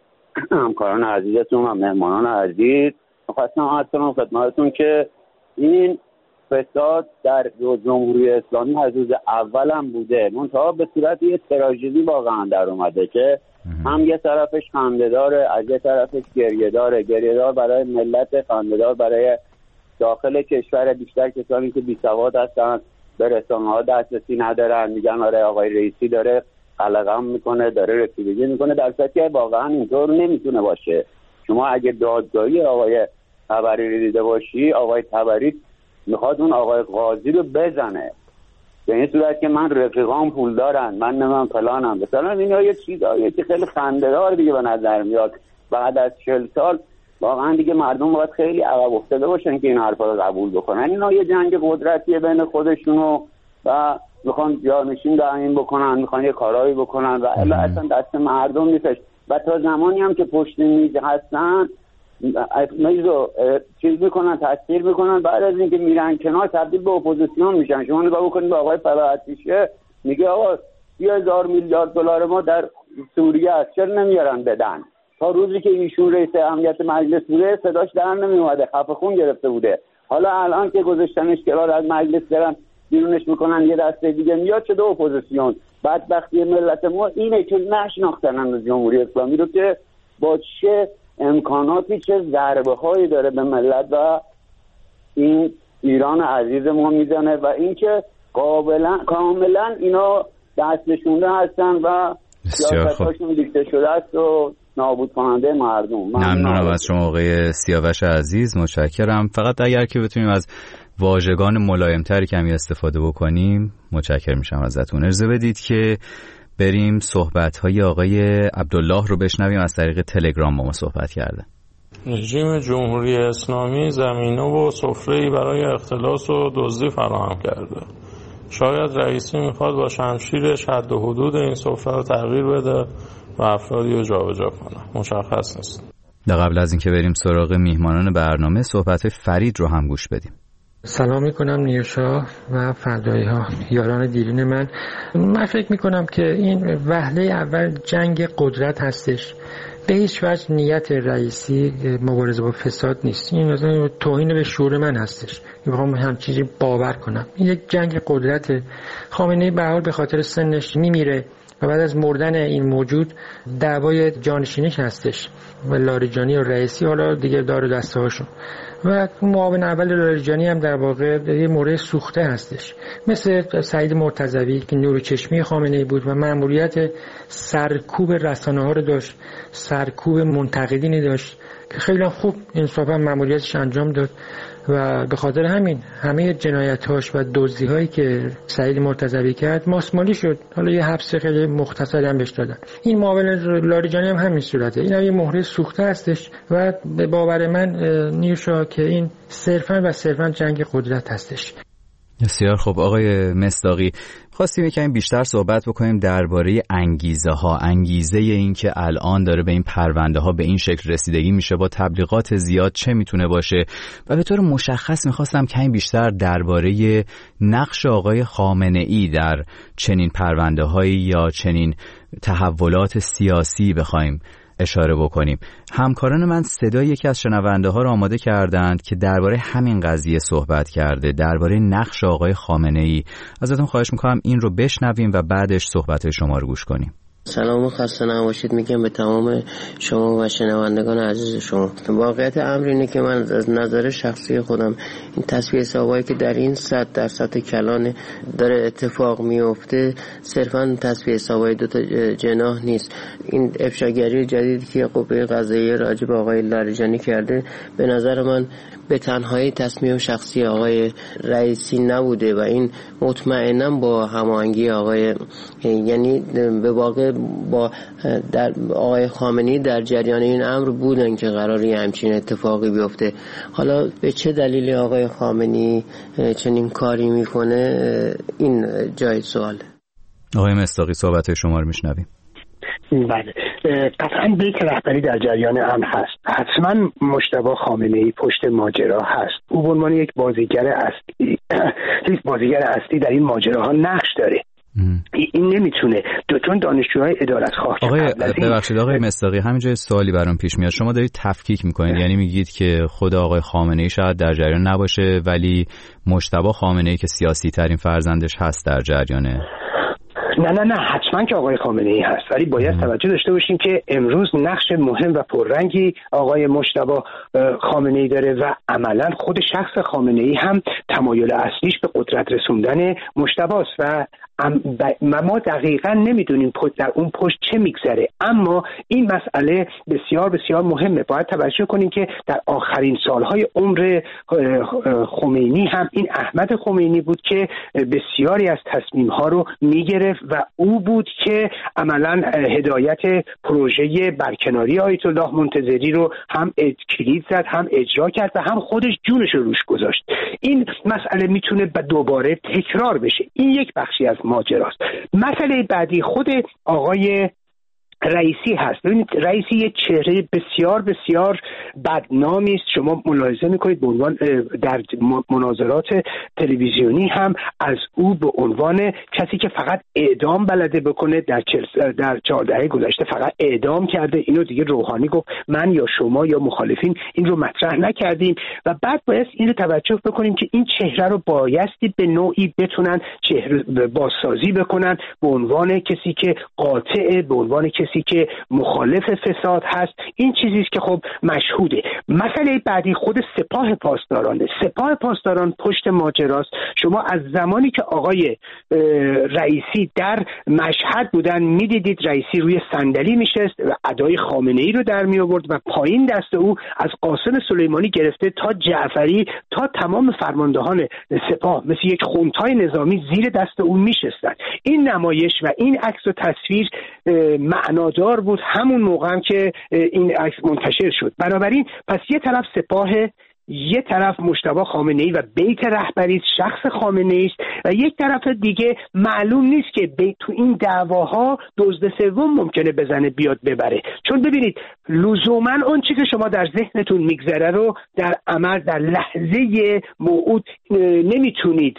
همکاران عزیزتون و مهمانان عزیز. خواستم عرض کنم خدمتتون که این فساد در جمهوری اسلامی از روز اول هم بوده، منتها به صورت یه تراژدی واقعا در اومده که هم یه طرفش خنده‌داره، از یه طرفش گریه‌داره. گریه‌دار برای ملت، خنده‌دار برای داخل کشور. بیشتر کسانی که بی‌سواد هستن، به رسانه‌ها دسترسی ندارن، میگن آره آقای رئیسی داره قلقم میکنه، داره رسیدگی میکنه، در صورتی که واقعا اینطور نمیتونه باشه. شما اگه دادگاهی آقای طبری رو دیده باشی، آقای طبری میخواد اون آقای قاضی رو بزنه، به این صورت که من رفیقام پول دارن، من نمیم فلانم. مثلا اینا یه چیزاییه که خیلی خنده‌دار دیگه به نظر میاد. بعد از چهل سال واقعا دیگه مردم باید خیلی عقب افتاده باشن که این حرفا رو قبول بکنن. اینا یه جنگ قدرتیه بین خودشونو و میخوان جانشین تعیین بکنن، میخوان یه کارایی بکنن و الا اصلا دست مردم نیستش. و تا زمانی هم که پشت میز هستن میزو چیز میکنن، تاثیر میکنن، بعد از اینکه میرن کنار تبدیل به اپوزیسیون میشن. شما نگاه بکنید به آقای فرهادیشه، میگه آقا سی هزار میلیارد دلار ما در سوریه است، چرا نمیارن بدن؟ تا روزی که ایشون رئیس امنیت مجلس بوده صداش در نمیومده، خفه خون گرفته بوده. حالا الان که گذاشتنش کنار از مجلس دارن بیرونش میکنن، یه دسته دیگه میاد شده اپوزیسیون. بدبختی ملت ما اینه که نشناختن از جمهوری اسلامی رو که با چه امکاناتی، چه ضربه هایی داره به ملت و این ایران عزیز ما میزنه و اینکه قابلا کاملا اینا دست نشونده هستن و سیاستاشون دیکته شده است و نابود کننده مردم. ممنونم از شما آقای سیاوش عزیز، متشکرم. فقط اگر که بتونیم از واژگان ملایمتری کمی استفاده بکنیم متشکر میشم ازتون. اجازه بدید که بریم صحبت‌های آقای عبدالله رو بشنویم، از طریق تلگرام با ما صحبت کرده. رژیم جمهوری اسلامی زمینه و سفره‌ای برای اختلاس و دزدی فراهم کرده. شاید رئیسی میخواد با شمشیرش حد و حدود این سفره رو تغییر بده و افرادی رو جابجا کنه. مشخص نیست. در قبل از اینکه بریم سراغ میهمانان برنامه، صحبت‌های فرید رو هم گوش بدیم. سلام میکنم نیوشا و فردایی ها، یاران دیرین من. من فکر میکنم که این وهله اول جنگ قدرت هستش، به هیچ وجه نیت رئیسی مبارزه با فساد نیست. این مثلا توهین به شعور من هستش، میخوام هم چیزی باور کنم. این یک جنگ قدرت. خامنه‌ای به حال به خاطر سنش میمیره و بعد از مردن این موجود دعوای جانشینیش هستش و لاریجانی و رئیسی حالا دیگه دار دسته هاشون و معاون اول لاریجانی هم در واقع یه مورد سوخته هستش، مثل سعید مرتضوی که نور چشمی خامنه‌ای بود و مأموریت سرکوب رسانه ها رو داشت، سرکوب منتقدینی داشت که خیلی خوب انصافا مأموریتش انجام داد و به خاطر همین همه جنایت‌هاش و دزدی‌هایی که سعید مرتضوی کرد ماسمالی شد. حالا یه حبس خیلی مختصری هم بهش دادن. این معاون لاریجانی هم همین صورته. این هم یه مهره سوخته هستش و به باور من نیوشا که این صرفاً و صرفاً جنگ قدرت هستش. بسیار خب آقای مصداقی، خواستیم یکم بیشتر صحبت بکنیم درباره انگیزه ها، انگیزه این که الان داره به این پرونده ها به این شکل رسیدگی میشه با تبلیغات زیاد چه میتونه باشه، و به طور مشخص میخواستم کمی بیشتر درباره نقش آقای خامنه ای در چنین پرونده هایی یا چنین تحولات سیاسی بخوایم اشاره بکنیم. همکاران من صدای یکی از شنونده ها را آماده کردند که درباره همین قضیه صحبت کرده، درباره نقش آقای خامنه‌ای. ازتون خواهش میکنم این رو بشنویم و بعدش صحبت شما رو گوش کنیم. سلام و خسته نباشید میگم به تمام شما و شنوندگان عزیز شما. واقعیت امر اینه که من از نظر شخصی خودم این تصفیه حسابایی که در این سطح در سطح کلان داره اتفاق میفته صرفا تصفیه حسابای دو تا جناح نیست. این افشاگری جدیدی که قوه قضاییه راجع به آقای لاریجانی کرده به نظر من به تنهایی تصمیم شخصی آقای رئیسی نبوده و این مطمئناً با هماهنگی آقای یعنی به واقع با در آقای خامنه‌ای در جریان این امر بودن که قراری همچین اتفاقی بیفته. حالا به چه دلیلی آقای خامنه‌ای چنین کاری میکنه این جای سواله. آقای مصداقی صحبت شما رو میشنویم. بله، قطعا بیت رهبری در جریان امر هست. حتما مجتبی خامنه‌ای پشت ماجرا هست. او به عنوان یک بازیگر اصلی یک بازیگر اصلی در این ماجراها نقش داره. ام. این نمیتونه دو چون دانشجوهای عدالتخواه آقای ببخشید آقای مصداقی همینجا سوالی برام پیش میاد. شما دارید تفکیک میکنید، یعنی میگید که خود آقای خامنه‌ای شاید در جریان نباشه ولی مجتبی خامنه‌ای که سیاسی ترین فرزندش هست در جریانه. نه نه نه حتما که آقای خامنه‌ای هست، ولی باید توجه داشته باشیم که امروز نقش مهم و پررنگی آقای مجتبی خامنه‌ای داره و عملا خود شخص خامنه‌ای هم تمایل اصلیش به قدرت رسوندن مجتبی است و ما دقیقاً نمیدونیم در اون پشت چه میگذره. اما این مسئله بسیار بسیار مهمه. باید توجه کنیم که در آخرین سالهای عمر خمینی هم این احمد خمینی بود که بسیاری از تصمیم‌ها رو میگرفت و او بود که عملاً هدایت پروژه برکناری آیت الله منتظری رو هم کلید زد، هم اجرا کرد و هم خودش جونش رو روش گذاشت. این مسئله میتونه دوباره تکرار بشه. این یک بخشی از ماجراست. مسئله بعدی خود آقای رئیسی هست. ببینید رئیسی یه چهره بسیار بسیار بدنامی است. شما ملاحظه میکنید به عنوان در مناظرات تلویزیونی هم از او به عنوان کسی که فقط اعدام بلده بکنه در در چهار دهه گذشته فقط اعدام کرده. اینو دیگه روحانی گفت من یا شما یا مخالفین این رو مطرح نکردیم و بعد باید این رو توجه بکنیم که این چهره رو بایستی به نوعی بتونن چهره بازسازی بکنن به عنوان کسی که قاطع، به عنوان کسی که مخالف فساد هست. این چیزی است که خب مشهوده. مسئله بعدی خود سپاه پاسداران. سپاه پاسداران پشت ماجراست. شما از زمانی که آقای رئیسی در مشهد بودن میدیدید رئیسی روی صندلی میشست و ادای خامنه‌ای رو در می آورد و پایین دست او از قاسم سلیمانی گرفته تا جعفری تا تمام فرماندهان سپاه مثل یک خونتای نظامی زیر دست او میشستند. این نمایش و این عکس و تصویر معنا دار بود همون موقع هم که این عکس منتشر شد. بنابراین پس یه طرف سپاه، یه طرف مجتبی خامنه‌ای و بیت رهبری شخص خامنه‌ای است و یک طرف دیگه معلوم نیست که تو این دعواها دزد سوم ممکنه بزنه بیاد ببره. چون ببینید لزوما اون چیزی که شما در ذهنتون میگذره رو در عمل در لحظه موعود نمیتونید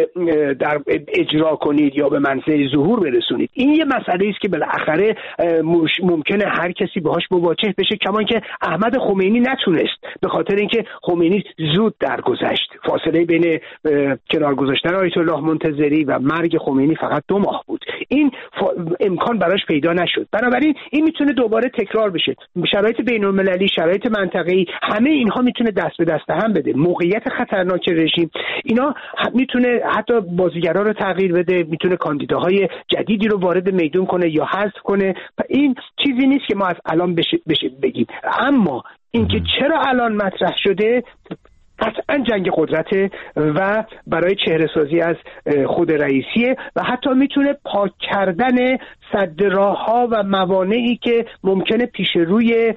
در اجرا کنید یا به منزل ظهور برسونید. این یه مسئله است که بالاخره ممکنه هر کسی باهاش مواجه بشه، کما که احمد خمینی نتونست به خاطر اینکه خمینی زود درگذشت. فاصله بین کنار گذاشتن آیت الله منتظری و مرگ خمینی فقط دو ماه بود. این امکان براش پیدا نشد. بنابراین این میتونه دوباره تکرار بشه. شرایط بین‌المللی، شرایط منطقه‌ای، همه اینها میتونه دست به دست هم بده. موقعیت خطرناک رژیم اینا میتونه حتی بازیگرا رو تغییر بده، میتونه کاندیداهای جدیدی رو وارد میدون کنه یا حذف کنه. این چیزی نیست که ما از الان بشه, بشه بگیم. اما اینکه چرا الان مطرح شده قطعا جنگ قدرته و برای چهره سازی از خود رئیسیه و حتی میتونه پاک کردن سد راه‌ها و موانعی که ممکنه پیش روی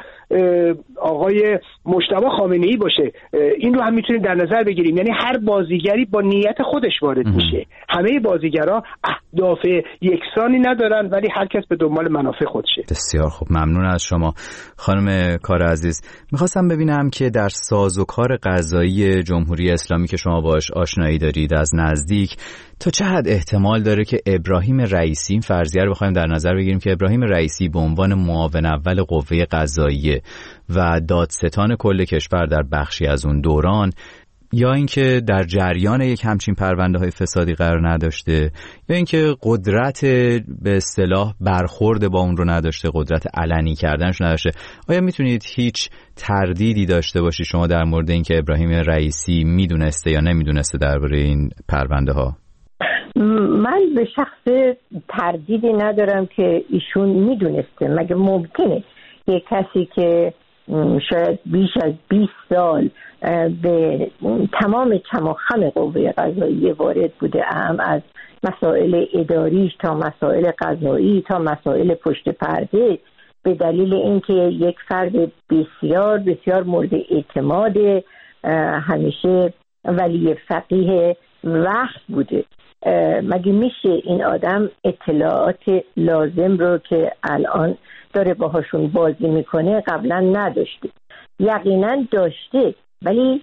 آقای مجتبی خامنه‌ای باشه. این رو هم میتونیم در نظر بگیریم. یعنی هر بازیگری با نیت خودش وارد میشه. همه بازیگرا اهداف یکسانی ندارن ولی هر کس به دنبال منافع خودشه. بسیار خوب، ممنون از شما خانم کار عزیز. میخواستم ببینم که در سازوکار قضایی جمهوری اسلامی که شما باش آشنایی دارید از نزدیک، تا چه حد احتمال داره که ابراهیم رئیسی، فرضیه رو بخوایم در نظر بگیریم که ابراهیم رئیسی به عنوان معاون اول قوه قضاییه و دادستان کل کشور در بخشی از اون دوران، یا اینکه در جریان یک همچین پرونده های فسادی قرار نداشته، یا اینکه قدرت به اصطلاح برخورد با اون رو نداشته، قدرت علنی کردنش نداشته، آیا میتونید هیچ تردیدی داشته باشی شما در مورد اینکه ابراهیم رئیسی میدونسته یا نمیدونسته درباره این پرونده ها؟ من به شخص تردیدی ندارم که ایشون میدونسته. مگه ممکنه یک کسی که شاید بیش از بیست سال به تمام چماخم قوه قضاییه وارد بوده ام، از مسائل اداریش تا مسائل قضایی تا مسائل پشت پرده، به دلیل اینکه یک فرد بسیار بسیار مورد اعتماد، همیشه ولی فقیه وقت بوده، مگه میشه این آدم اطلاعات لازم رو که الان داره باهاشون بازی میکنه قبلا نداشته؟ یقینا داشته، ولی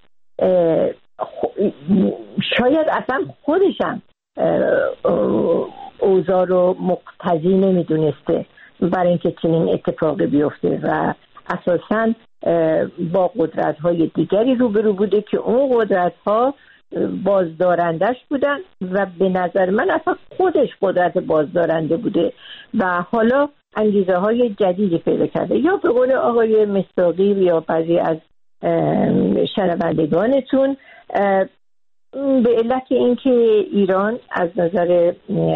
شاید اصلا خودشم اوضاع رو مقتضی نمیدونسته برای اینکه چنین اتفاقی بیفته و اساساً با قدرت‌های دیگری روبرو بوده که اون قدرت‌ها بازدارندش بودن و به نظر من اصلا خودش قدرت بازدارنده بوده و حالا انگیزه های جدیدی پیدا کرده. یا به قول آقای مصداقی یا بعضی از شنوندگانتون، به علت اینکه ایران از نظر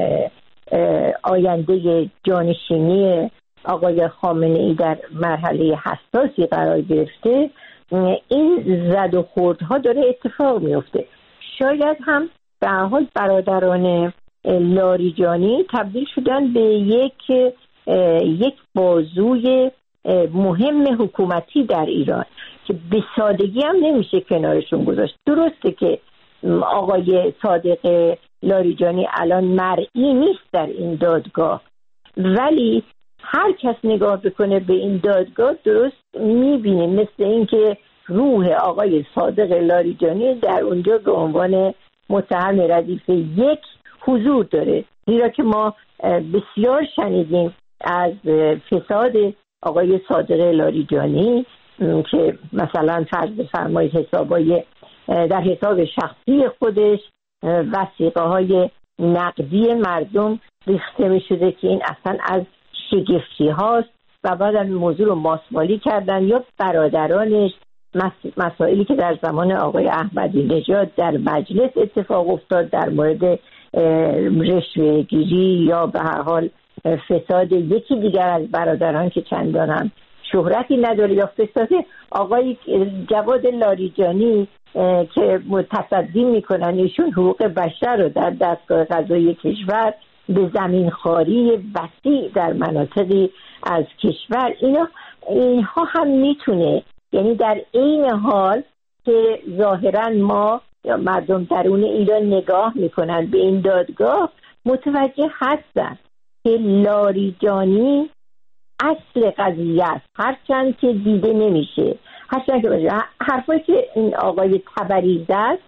آینده جانشینی آقای خامنه ای در مرحله حساسی قرار گرفته، این زد و خوردها داره اتفاق میفته. شاید هم به حال برادران لاریجانی تبدیل شدن به یک یک بازوی مهم حکومتی در ایران که به سادگی هم نمیشه کنارشون گذاشت. درسته که آقای صادق لاریجانی الان مرئی نیست در این دادگاه، ولی هر کس نگاه بکنه به این دادگاه درست میبینه مثل اینکه روح آقای صادق لاریجانی در اونجا به عنوان متهم ردیف یک حضور داره، زیرا که ما بسیار شنیدیم از فساد آقای صادق لاریجانی که مثلا فرض بفرمایید حسابای در حساب شخصی خودش وثیقه های نقدی مردم ریخته می شده که این اصلا از شگفتی هاست و بعد این موضوع رو ماسمالی کردن. یا برادرانش مسائلی که در زمان آقای احمدی نژاد در مجلس اتفاق افتاد در مورد رشوه گیری یا به هر حال فساد یکی دیگر از برادران که چندان هم شهرتی نداره، یا فساد آقای جواد لاریجانی که تصدی میکنن ایشون حقوق بشر رو در دستگاه قضایی کشور به زمین خواری وسیع در مناطقی از کشور. اینا اینها هم میتونه، یعنی در این حال که ظاهرا ما یا مردم درون ایران نگاه میکنن به این دادگاه، متوجه هستن که لاریجانی اصل قضیه است، هرچند که دیده نمیشه. هرچند که حرفایی که این آقای تبریزه است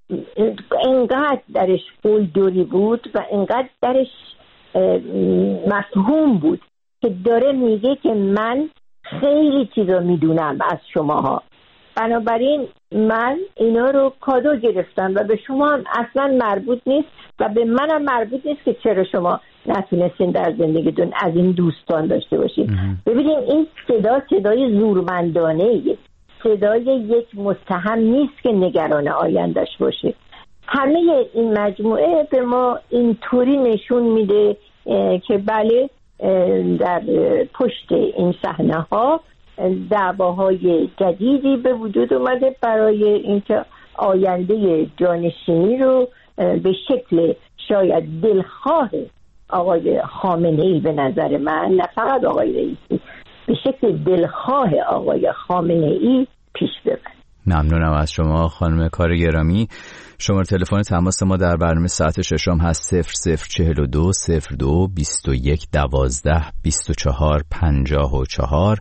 اینقدر درش قلدری بود و اینقدر درش مفهوم بود که داره میگه که من خیلی چیزا میدونم از شماها، بنابراین من اینا رو کادو گرفتم و به شما هم اصلا مربوط نیست و به منم مربوط نیست که چرا شما نتونستین در زندگیتون از این دوستان داشته باشید. ببینید این صدا صدای زورمندانه، صدای یک متهم نیست که نگران آیندهش باشه. همه این مجموعه به ما اینطوری نشون میده که بله در پشت این صحنه ها دعواهای جدیدی به وجود اومده برای اینکه آینده جانشینی رو به شکل شاید دلخواه آقای خامنه ای، به نظر من نه فقط آقای رئیسی، به شکل دلخواه آقای خامنه ای پیش ببرد. ممنونم از شما خانم کار گرامی. شماره تلفن تماس ما در برنامه ساعت ششم هست صفر صفر چهل و دو صفر دو بیست و یک دوازده بیست و چهار پنجاه و چهار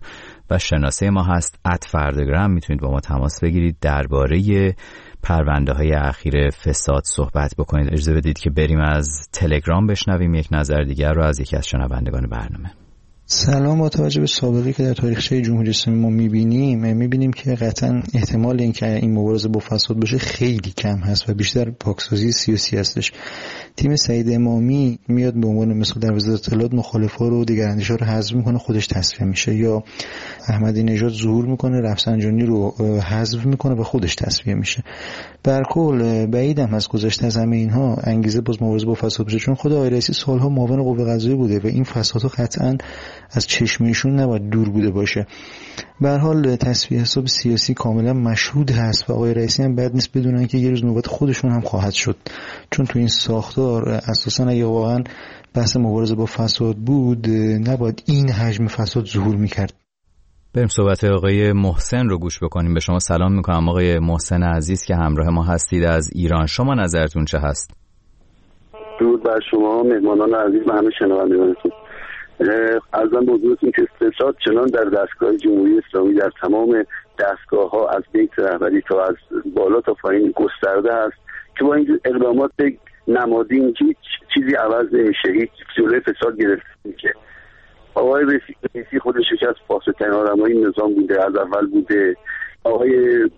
و شناسه ما هست ات فردگرام. میتونید با ما تماس بگیرید، درباره پرونده های اخیر فساد صحبت بکنید. اجازه بدید که بریم از تلگرام بشنویم یک نظر دیگر رو از یکی از شنوندگان برنامه. سلام. با توجه به سابقه که در تاریخچه جمهوری اسلامی ما میبینیم میبینیم که قطعا احتمال اینکه این مبارزه با فساد باشه خیلی کم هست و بیشتر پاکسازی سیاسی هستش. تیم سعید امامی میاد به عنوان مثال در وزارت اطلاعات مخالفا رو، دیگراندیشا رو حذف میکنه، خودش تصفیه میشه، یا احمدی نژاد ظهور میکنه، رفسنجانی رو حذف میکنه و خودش تصفیه میشه. در کل بعیدم از گذشته از همه اینها انگیزه باز مبارزه با فساد بشه، چون خود آقای رئیسی سالها معاون قوه قضاییه بوده و این فسادها قطعا از چشم ایشون نباید دور بوده باشه. به هر حال تصفیه حساب سیاسی کاملا مشهود هست و آقای رئیسی هم بد نیست بدونن که یه روز نوبت خودشون هم خواهد شد، چون تو این ساختار اساسا اگه واقعا بحث مبارزه با فساد بود نباید این حجم فساد ظهور میکرد. بریم صحبت آقای محسن رو گوش بکنیم. به شما سلام میکنم آقای محسن عزیز که همراه ما هستید از ایران. شما نظرتون چه هست؟ درود بر شما مهمانان عزیز و همه شنوندگانتون. عرضم به حضورتون که فساد چنان در دستگاه جمهوری اسلامی در تمام دستگاه ها از بیت رهبری تا از بالا تا پایین گسترده است که با این اقدامات نمادین هیچ چیزی عوض نمیشه، هیچ جلوی فساد گرفته نمیشه. آقای رئیسی خودش یکی از فاسدترین آدمای نظام بوده، از اول بوده. آقای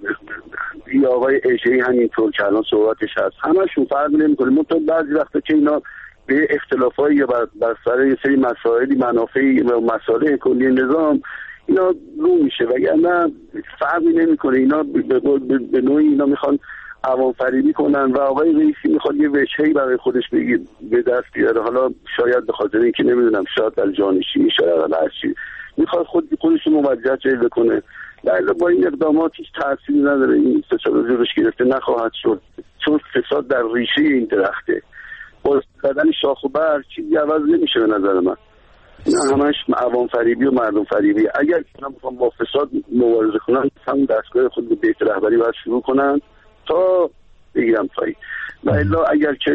یا آقای اژه‌ای همینطور که الان صحبتش هست، همشون فرق نمیکنه. منتها بعضی وقتا که اینا به اختلافایی یا بر, بر سر یه سری مسائلی منافعی و مصالح کلی نظام اینا رو میشه، وگرنه فرقی نمیکنه. اینا به, به, به نوعی اینا میخوان عوام فریبی کنن و آقای رئیسی میخواد یه وجهی برای خودش بگیر به دست بیاره. حالا شاید به خاطر اینکه نمیدونم شاید در جانشینی شاید هر چی میخواد خود خودش رو موجه جلوه کنه. در با این اقدامات هیچ تأثیری نداره، این فساد زورش گرفته نخواهد شد، چون فساد در ریشه این درخته. با زدن شاخ و برگ چیزی عوض نمیشه به نظر من. اینا همش عوام فریبی و مردم فریبی. اگر اینا بخوام با فساد مبارزه کنن هم دستگاه خود به بیت رهبری باید شروع کنن تا بگیرم پایی، و الا اگر که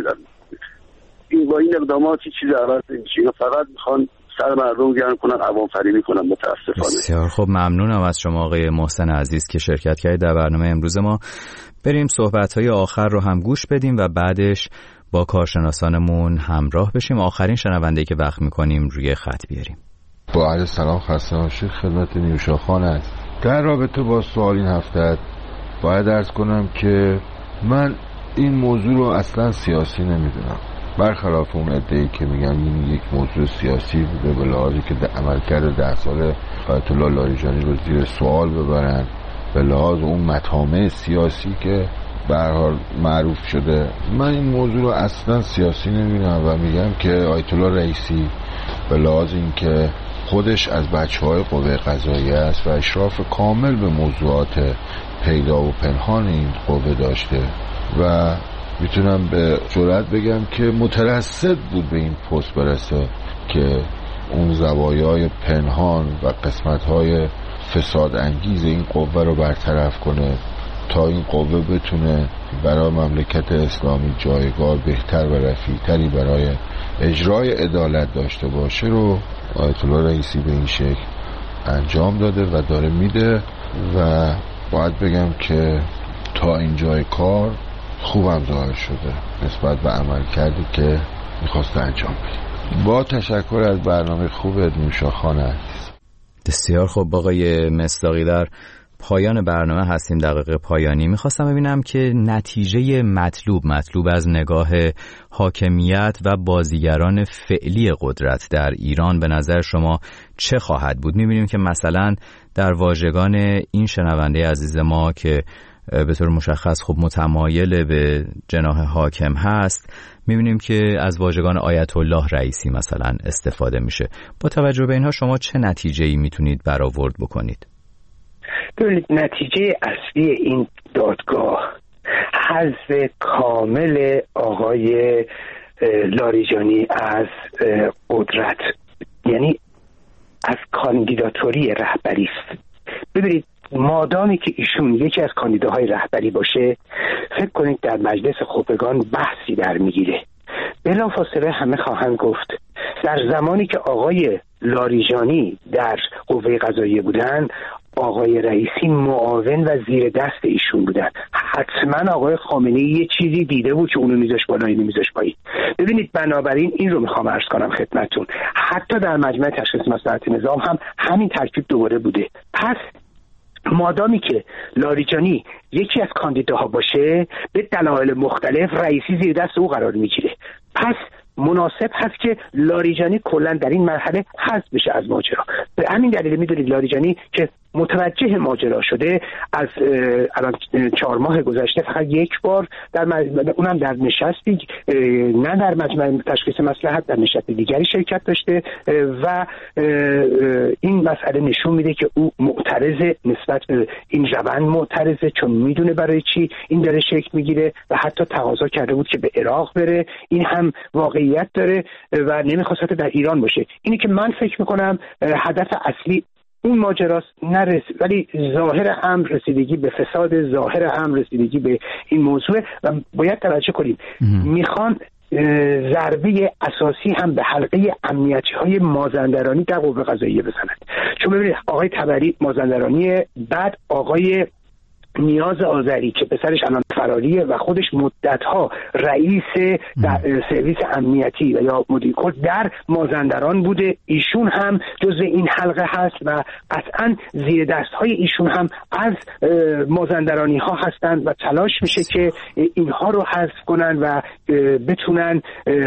این با این اقدامات چیزی عوض نمیشه، فقط میخوان سر مردم گرم کنن، عوام فریبی کنن. متاسفانه. بسیار خب، ممنونم از شما آقای محسن عزیز که شرکت کردید در برنامه امروز ما. بریم صحبت‌های آخر رو هم گوش بدیم و بعدش با کارشناسانمون همراه بشیم. آخرین شنونده‌ای که وقت می‌کنیم روی خط بیاریم. با عرض سلام، خسته نباشید خدمت نیوشا خان است. در رابطه با سوال این هفته باید عرض کنم که من این موضوع رو اصلا سیاسی نمیدونم، برخلاف اون عده‌ای که میگن این یک موضوع سیاسی بوده به لحاظی که عملکرد ده سال آیت الله لاریجانی رو زیر سوال ببرن، به لحاظ اون مطامع سیاسی که به هر حال معروف شده. من این موضوع رو اصلا سیاسی نمیدونم و میگم که آیت الله رئیسی به لحاظ این که خودش از بچه‌های قوه قضاییه است و اشراف کامل به موضوعات پیدا و پنهان این قوه داشته و میتونم به جرئت بگم که مترصد بود به این پست برسه که اون زوایای پنهان و قسمت‌های فساد انگیز این قوه رو برطرف کنه تا این قوه بتونه برای مملکت اسلامی جایگاه بهتر و رفیع‌تری برای اجرای عدالت داشته باشه رو آیت الله رئیسی به این شکل انجام داده و داره میده و باید بگم که تا اینجای کار خوبم ظاهر شده نسبت به عمل کردی که میخواست انجام بده. با تشکر از برنامه خوب نیوشا خان عزیز. بسیار خوب آقای مصداقی، در پایان برنامه هستیم، دقیقه پایانی. میخواستم ببینم که نتیجه مطلوب مطلوب از نگاه حاکمیت و بازیگران فعلی قدرت در ایران به نظر شما چه خواهد بود؟ میبینیم که مثلا در واژگان این شنونده عزیز ما که به طور مشخص خب متمایل به جناح حاکم هست، میبینیم که از واژگان آیت الله رئیسی مثلا استفاده میشه. با توجه به اینها شما چه نتیجه‌ای میتونید برآورد بکنید؟ ببینید، نتیجه اصلی این دادگاه حذف کامل آقای لاریجانی از قدرت، یعنی از کاندیداتوری رهبری است. ببینید، مادامی که ایشون یکی از کاندیداهای رهبری باشه، فکر کنید در مجلس خبرگان بحثی در میگیره. بلافاصله همه خواهند گفت در زمانی که آقای لاریجانی در قوه قضاییه بودن، آقای رئیسی معاون و زیر دست ایشون بودن. حتما آقای خامنه‌ای یه چیزی دیده بود که اونو میذاش بالا اینو میذاش پایین. ببینید بنابراین این رو میخوام عرض کنم خدمتتون، حتی در مجمع تشخیص مصلحت نظام هم همین ترکیب دوباره بوده. پس مادامی که لاریجانی یکی از کاندیداها باشه، به دلایل مختلف رئیسی زیر دست او قرار میگیره. پس مناسب هست که لاریجانی کلا در این مرحله حذف بشه از ماجرا. به همین دلیل میدونید لاریجانی که متوجه ماجرا شده، از الان چهار ماه گذشته فقط یک بار در مج... اونم در نشستی، نه در مجمع تشخیص مصلحت، در نشست دیگری شرکت داشته و این مسئله نشون میده که او معترض نسبت به این روند، معترضه چون میدونه برای چی این داره شکل میگیره و حتی تقاضا کرده بود که به عراق بره. این هم واقعیت داره و نمیخواست در ایران باشه. اینی که من فکر میکنم هدف اصلی این ماجراست، نرس ولی ظاهر امر رسیدگی به فساد، ظاهر امر رسیدگی به این موضوع و باید توجه کنیم. میخوان ضربه اساسی هم به حلقه امنیتی های مازندرانی در قوه قضاییه بزنند. چون ببینید آقای تبری مازندرانی، بعد آقای نیاز آذری که پسرش الان فراریه و خودش مدت‌ها رئیس سرویس امنیتی و یا مدیر کل در مازندران بوده، ایشون هم جزء این حلقه هست و قطعاً زیر دست‌های ایشون هم از مازندرانی ها هستند و تلاش میشه که اینها رو حذف کنن و بتونن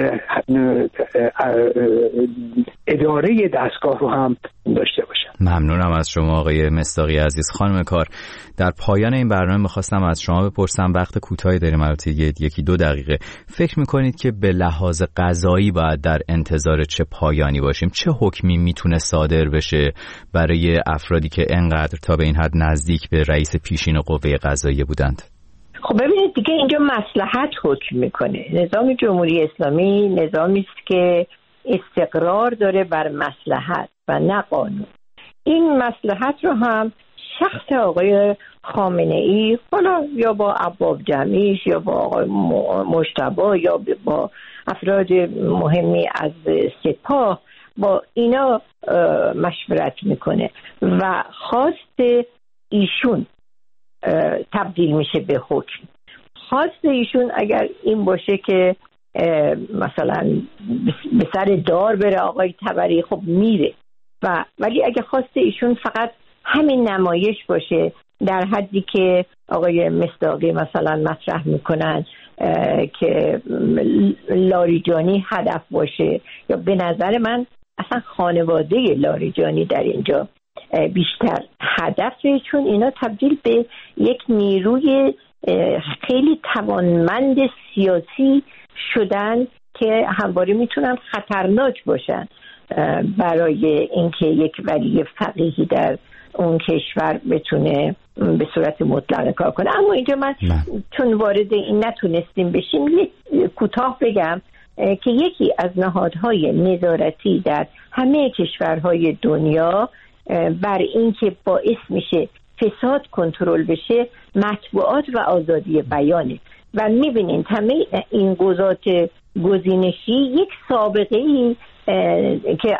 اداره دستگاه رو هم داشته باشن. ممنونم از شما آقای مصداقی عزیز. خانم کار، در پایان این برنامه می‌خواستم از شما بپرسم، وقت کوتاهی داریم البته یکی دو دقیقه، فکر می‌کنید که به لحاظ قضایی باید در انتظار چه پایانی باشیم؟ چه حکمی میتونه صادر بشه برای افرادی که انقدر تا به این حد نزدیک به رئیس پیشین قوه قضاییه بودند؟ خب ببینید دیگه اینجا مصلحت حکم میکنه. نظام جمهوری اسلامی نظامی است که استقرار داره بر مصلحت و نه قانون. این مصلحت رو هم شخص آقای خامنه‌ای، حالا یا با ابواب جمعیش یا با آقای مجتبی یا با افراد مهمی از سپاه، با اینا مشورت میکنه و خواست ایشون تبدیل میشه به حکم. خواست ایشون اگر این باشه که مثلا به سر دار بره آقای تبری، خب میره، و ولی اگه خواست ایشون فقط همین نمایش باشه در حدی که آقای مصداقی مثلا مطرح میکنن که لاریجانی هدف باشه، یا به نظر من اصلا خانواده لاریجانی در اینجا بیشتر هدفه، چون اینا تبدیل به یک نیروی خیلی توانمند سیاسی شدن که همواره میتونن خطرناک باشن برای اینکه یک ولی فقیهی در اون کشور بتونه به صورت مطلق کار کنه. اما اینجا من نه. چون وارد این نتونستیم بشیم، یک کوتاه بگم که یکی از نهادهای نظارتی در همه کشورهای دنیا بر این که باعث میشه فساد کنترل بشه مطبوعات و آزادی بیانه و میبینین همه این قضات گزینشی یک سابقه ای که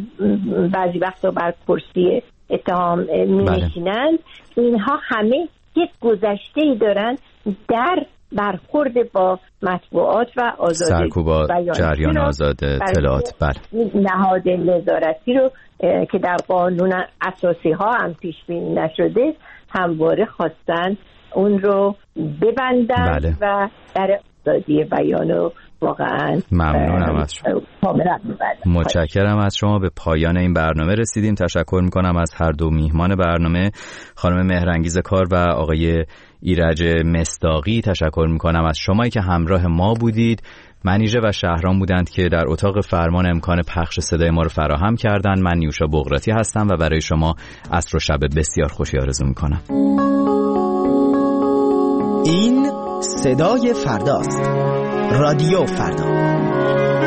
بعضی وقتا بر کرسی اتهام می‌نشینند، اینها همه یک گذشته‌ای دارن در برخورد با مطبوعات و آزادی بیان، جریان آزاد اطلاعات. بله، نهاد نظارتی رو که در قانون اساسی ها هم پیش بینی نشده همواره خواستن اون رو ببندن. بله. و در آزادی بیان رو واقعا ممنونم از شما. متشکرم از شما. به پایان این برنامه رسیدیم. تشکر میکنم از هر دو میهمان برنامه، خانم مهرانگیز کار و آقای ایرج مصداقی. تشکر میکنم از شمایی که همراه ما بودید. منیژه و شهرام بودند که در اتاق فرمان امکان پخش صدای ما رو فراهم کردند. من نیوشا بغراتی هستم و برای شما عصر و شب بسیار خوشی آرزو میکنم. این صدای فرداست. رادیو فردا.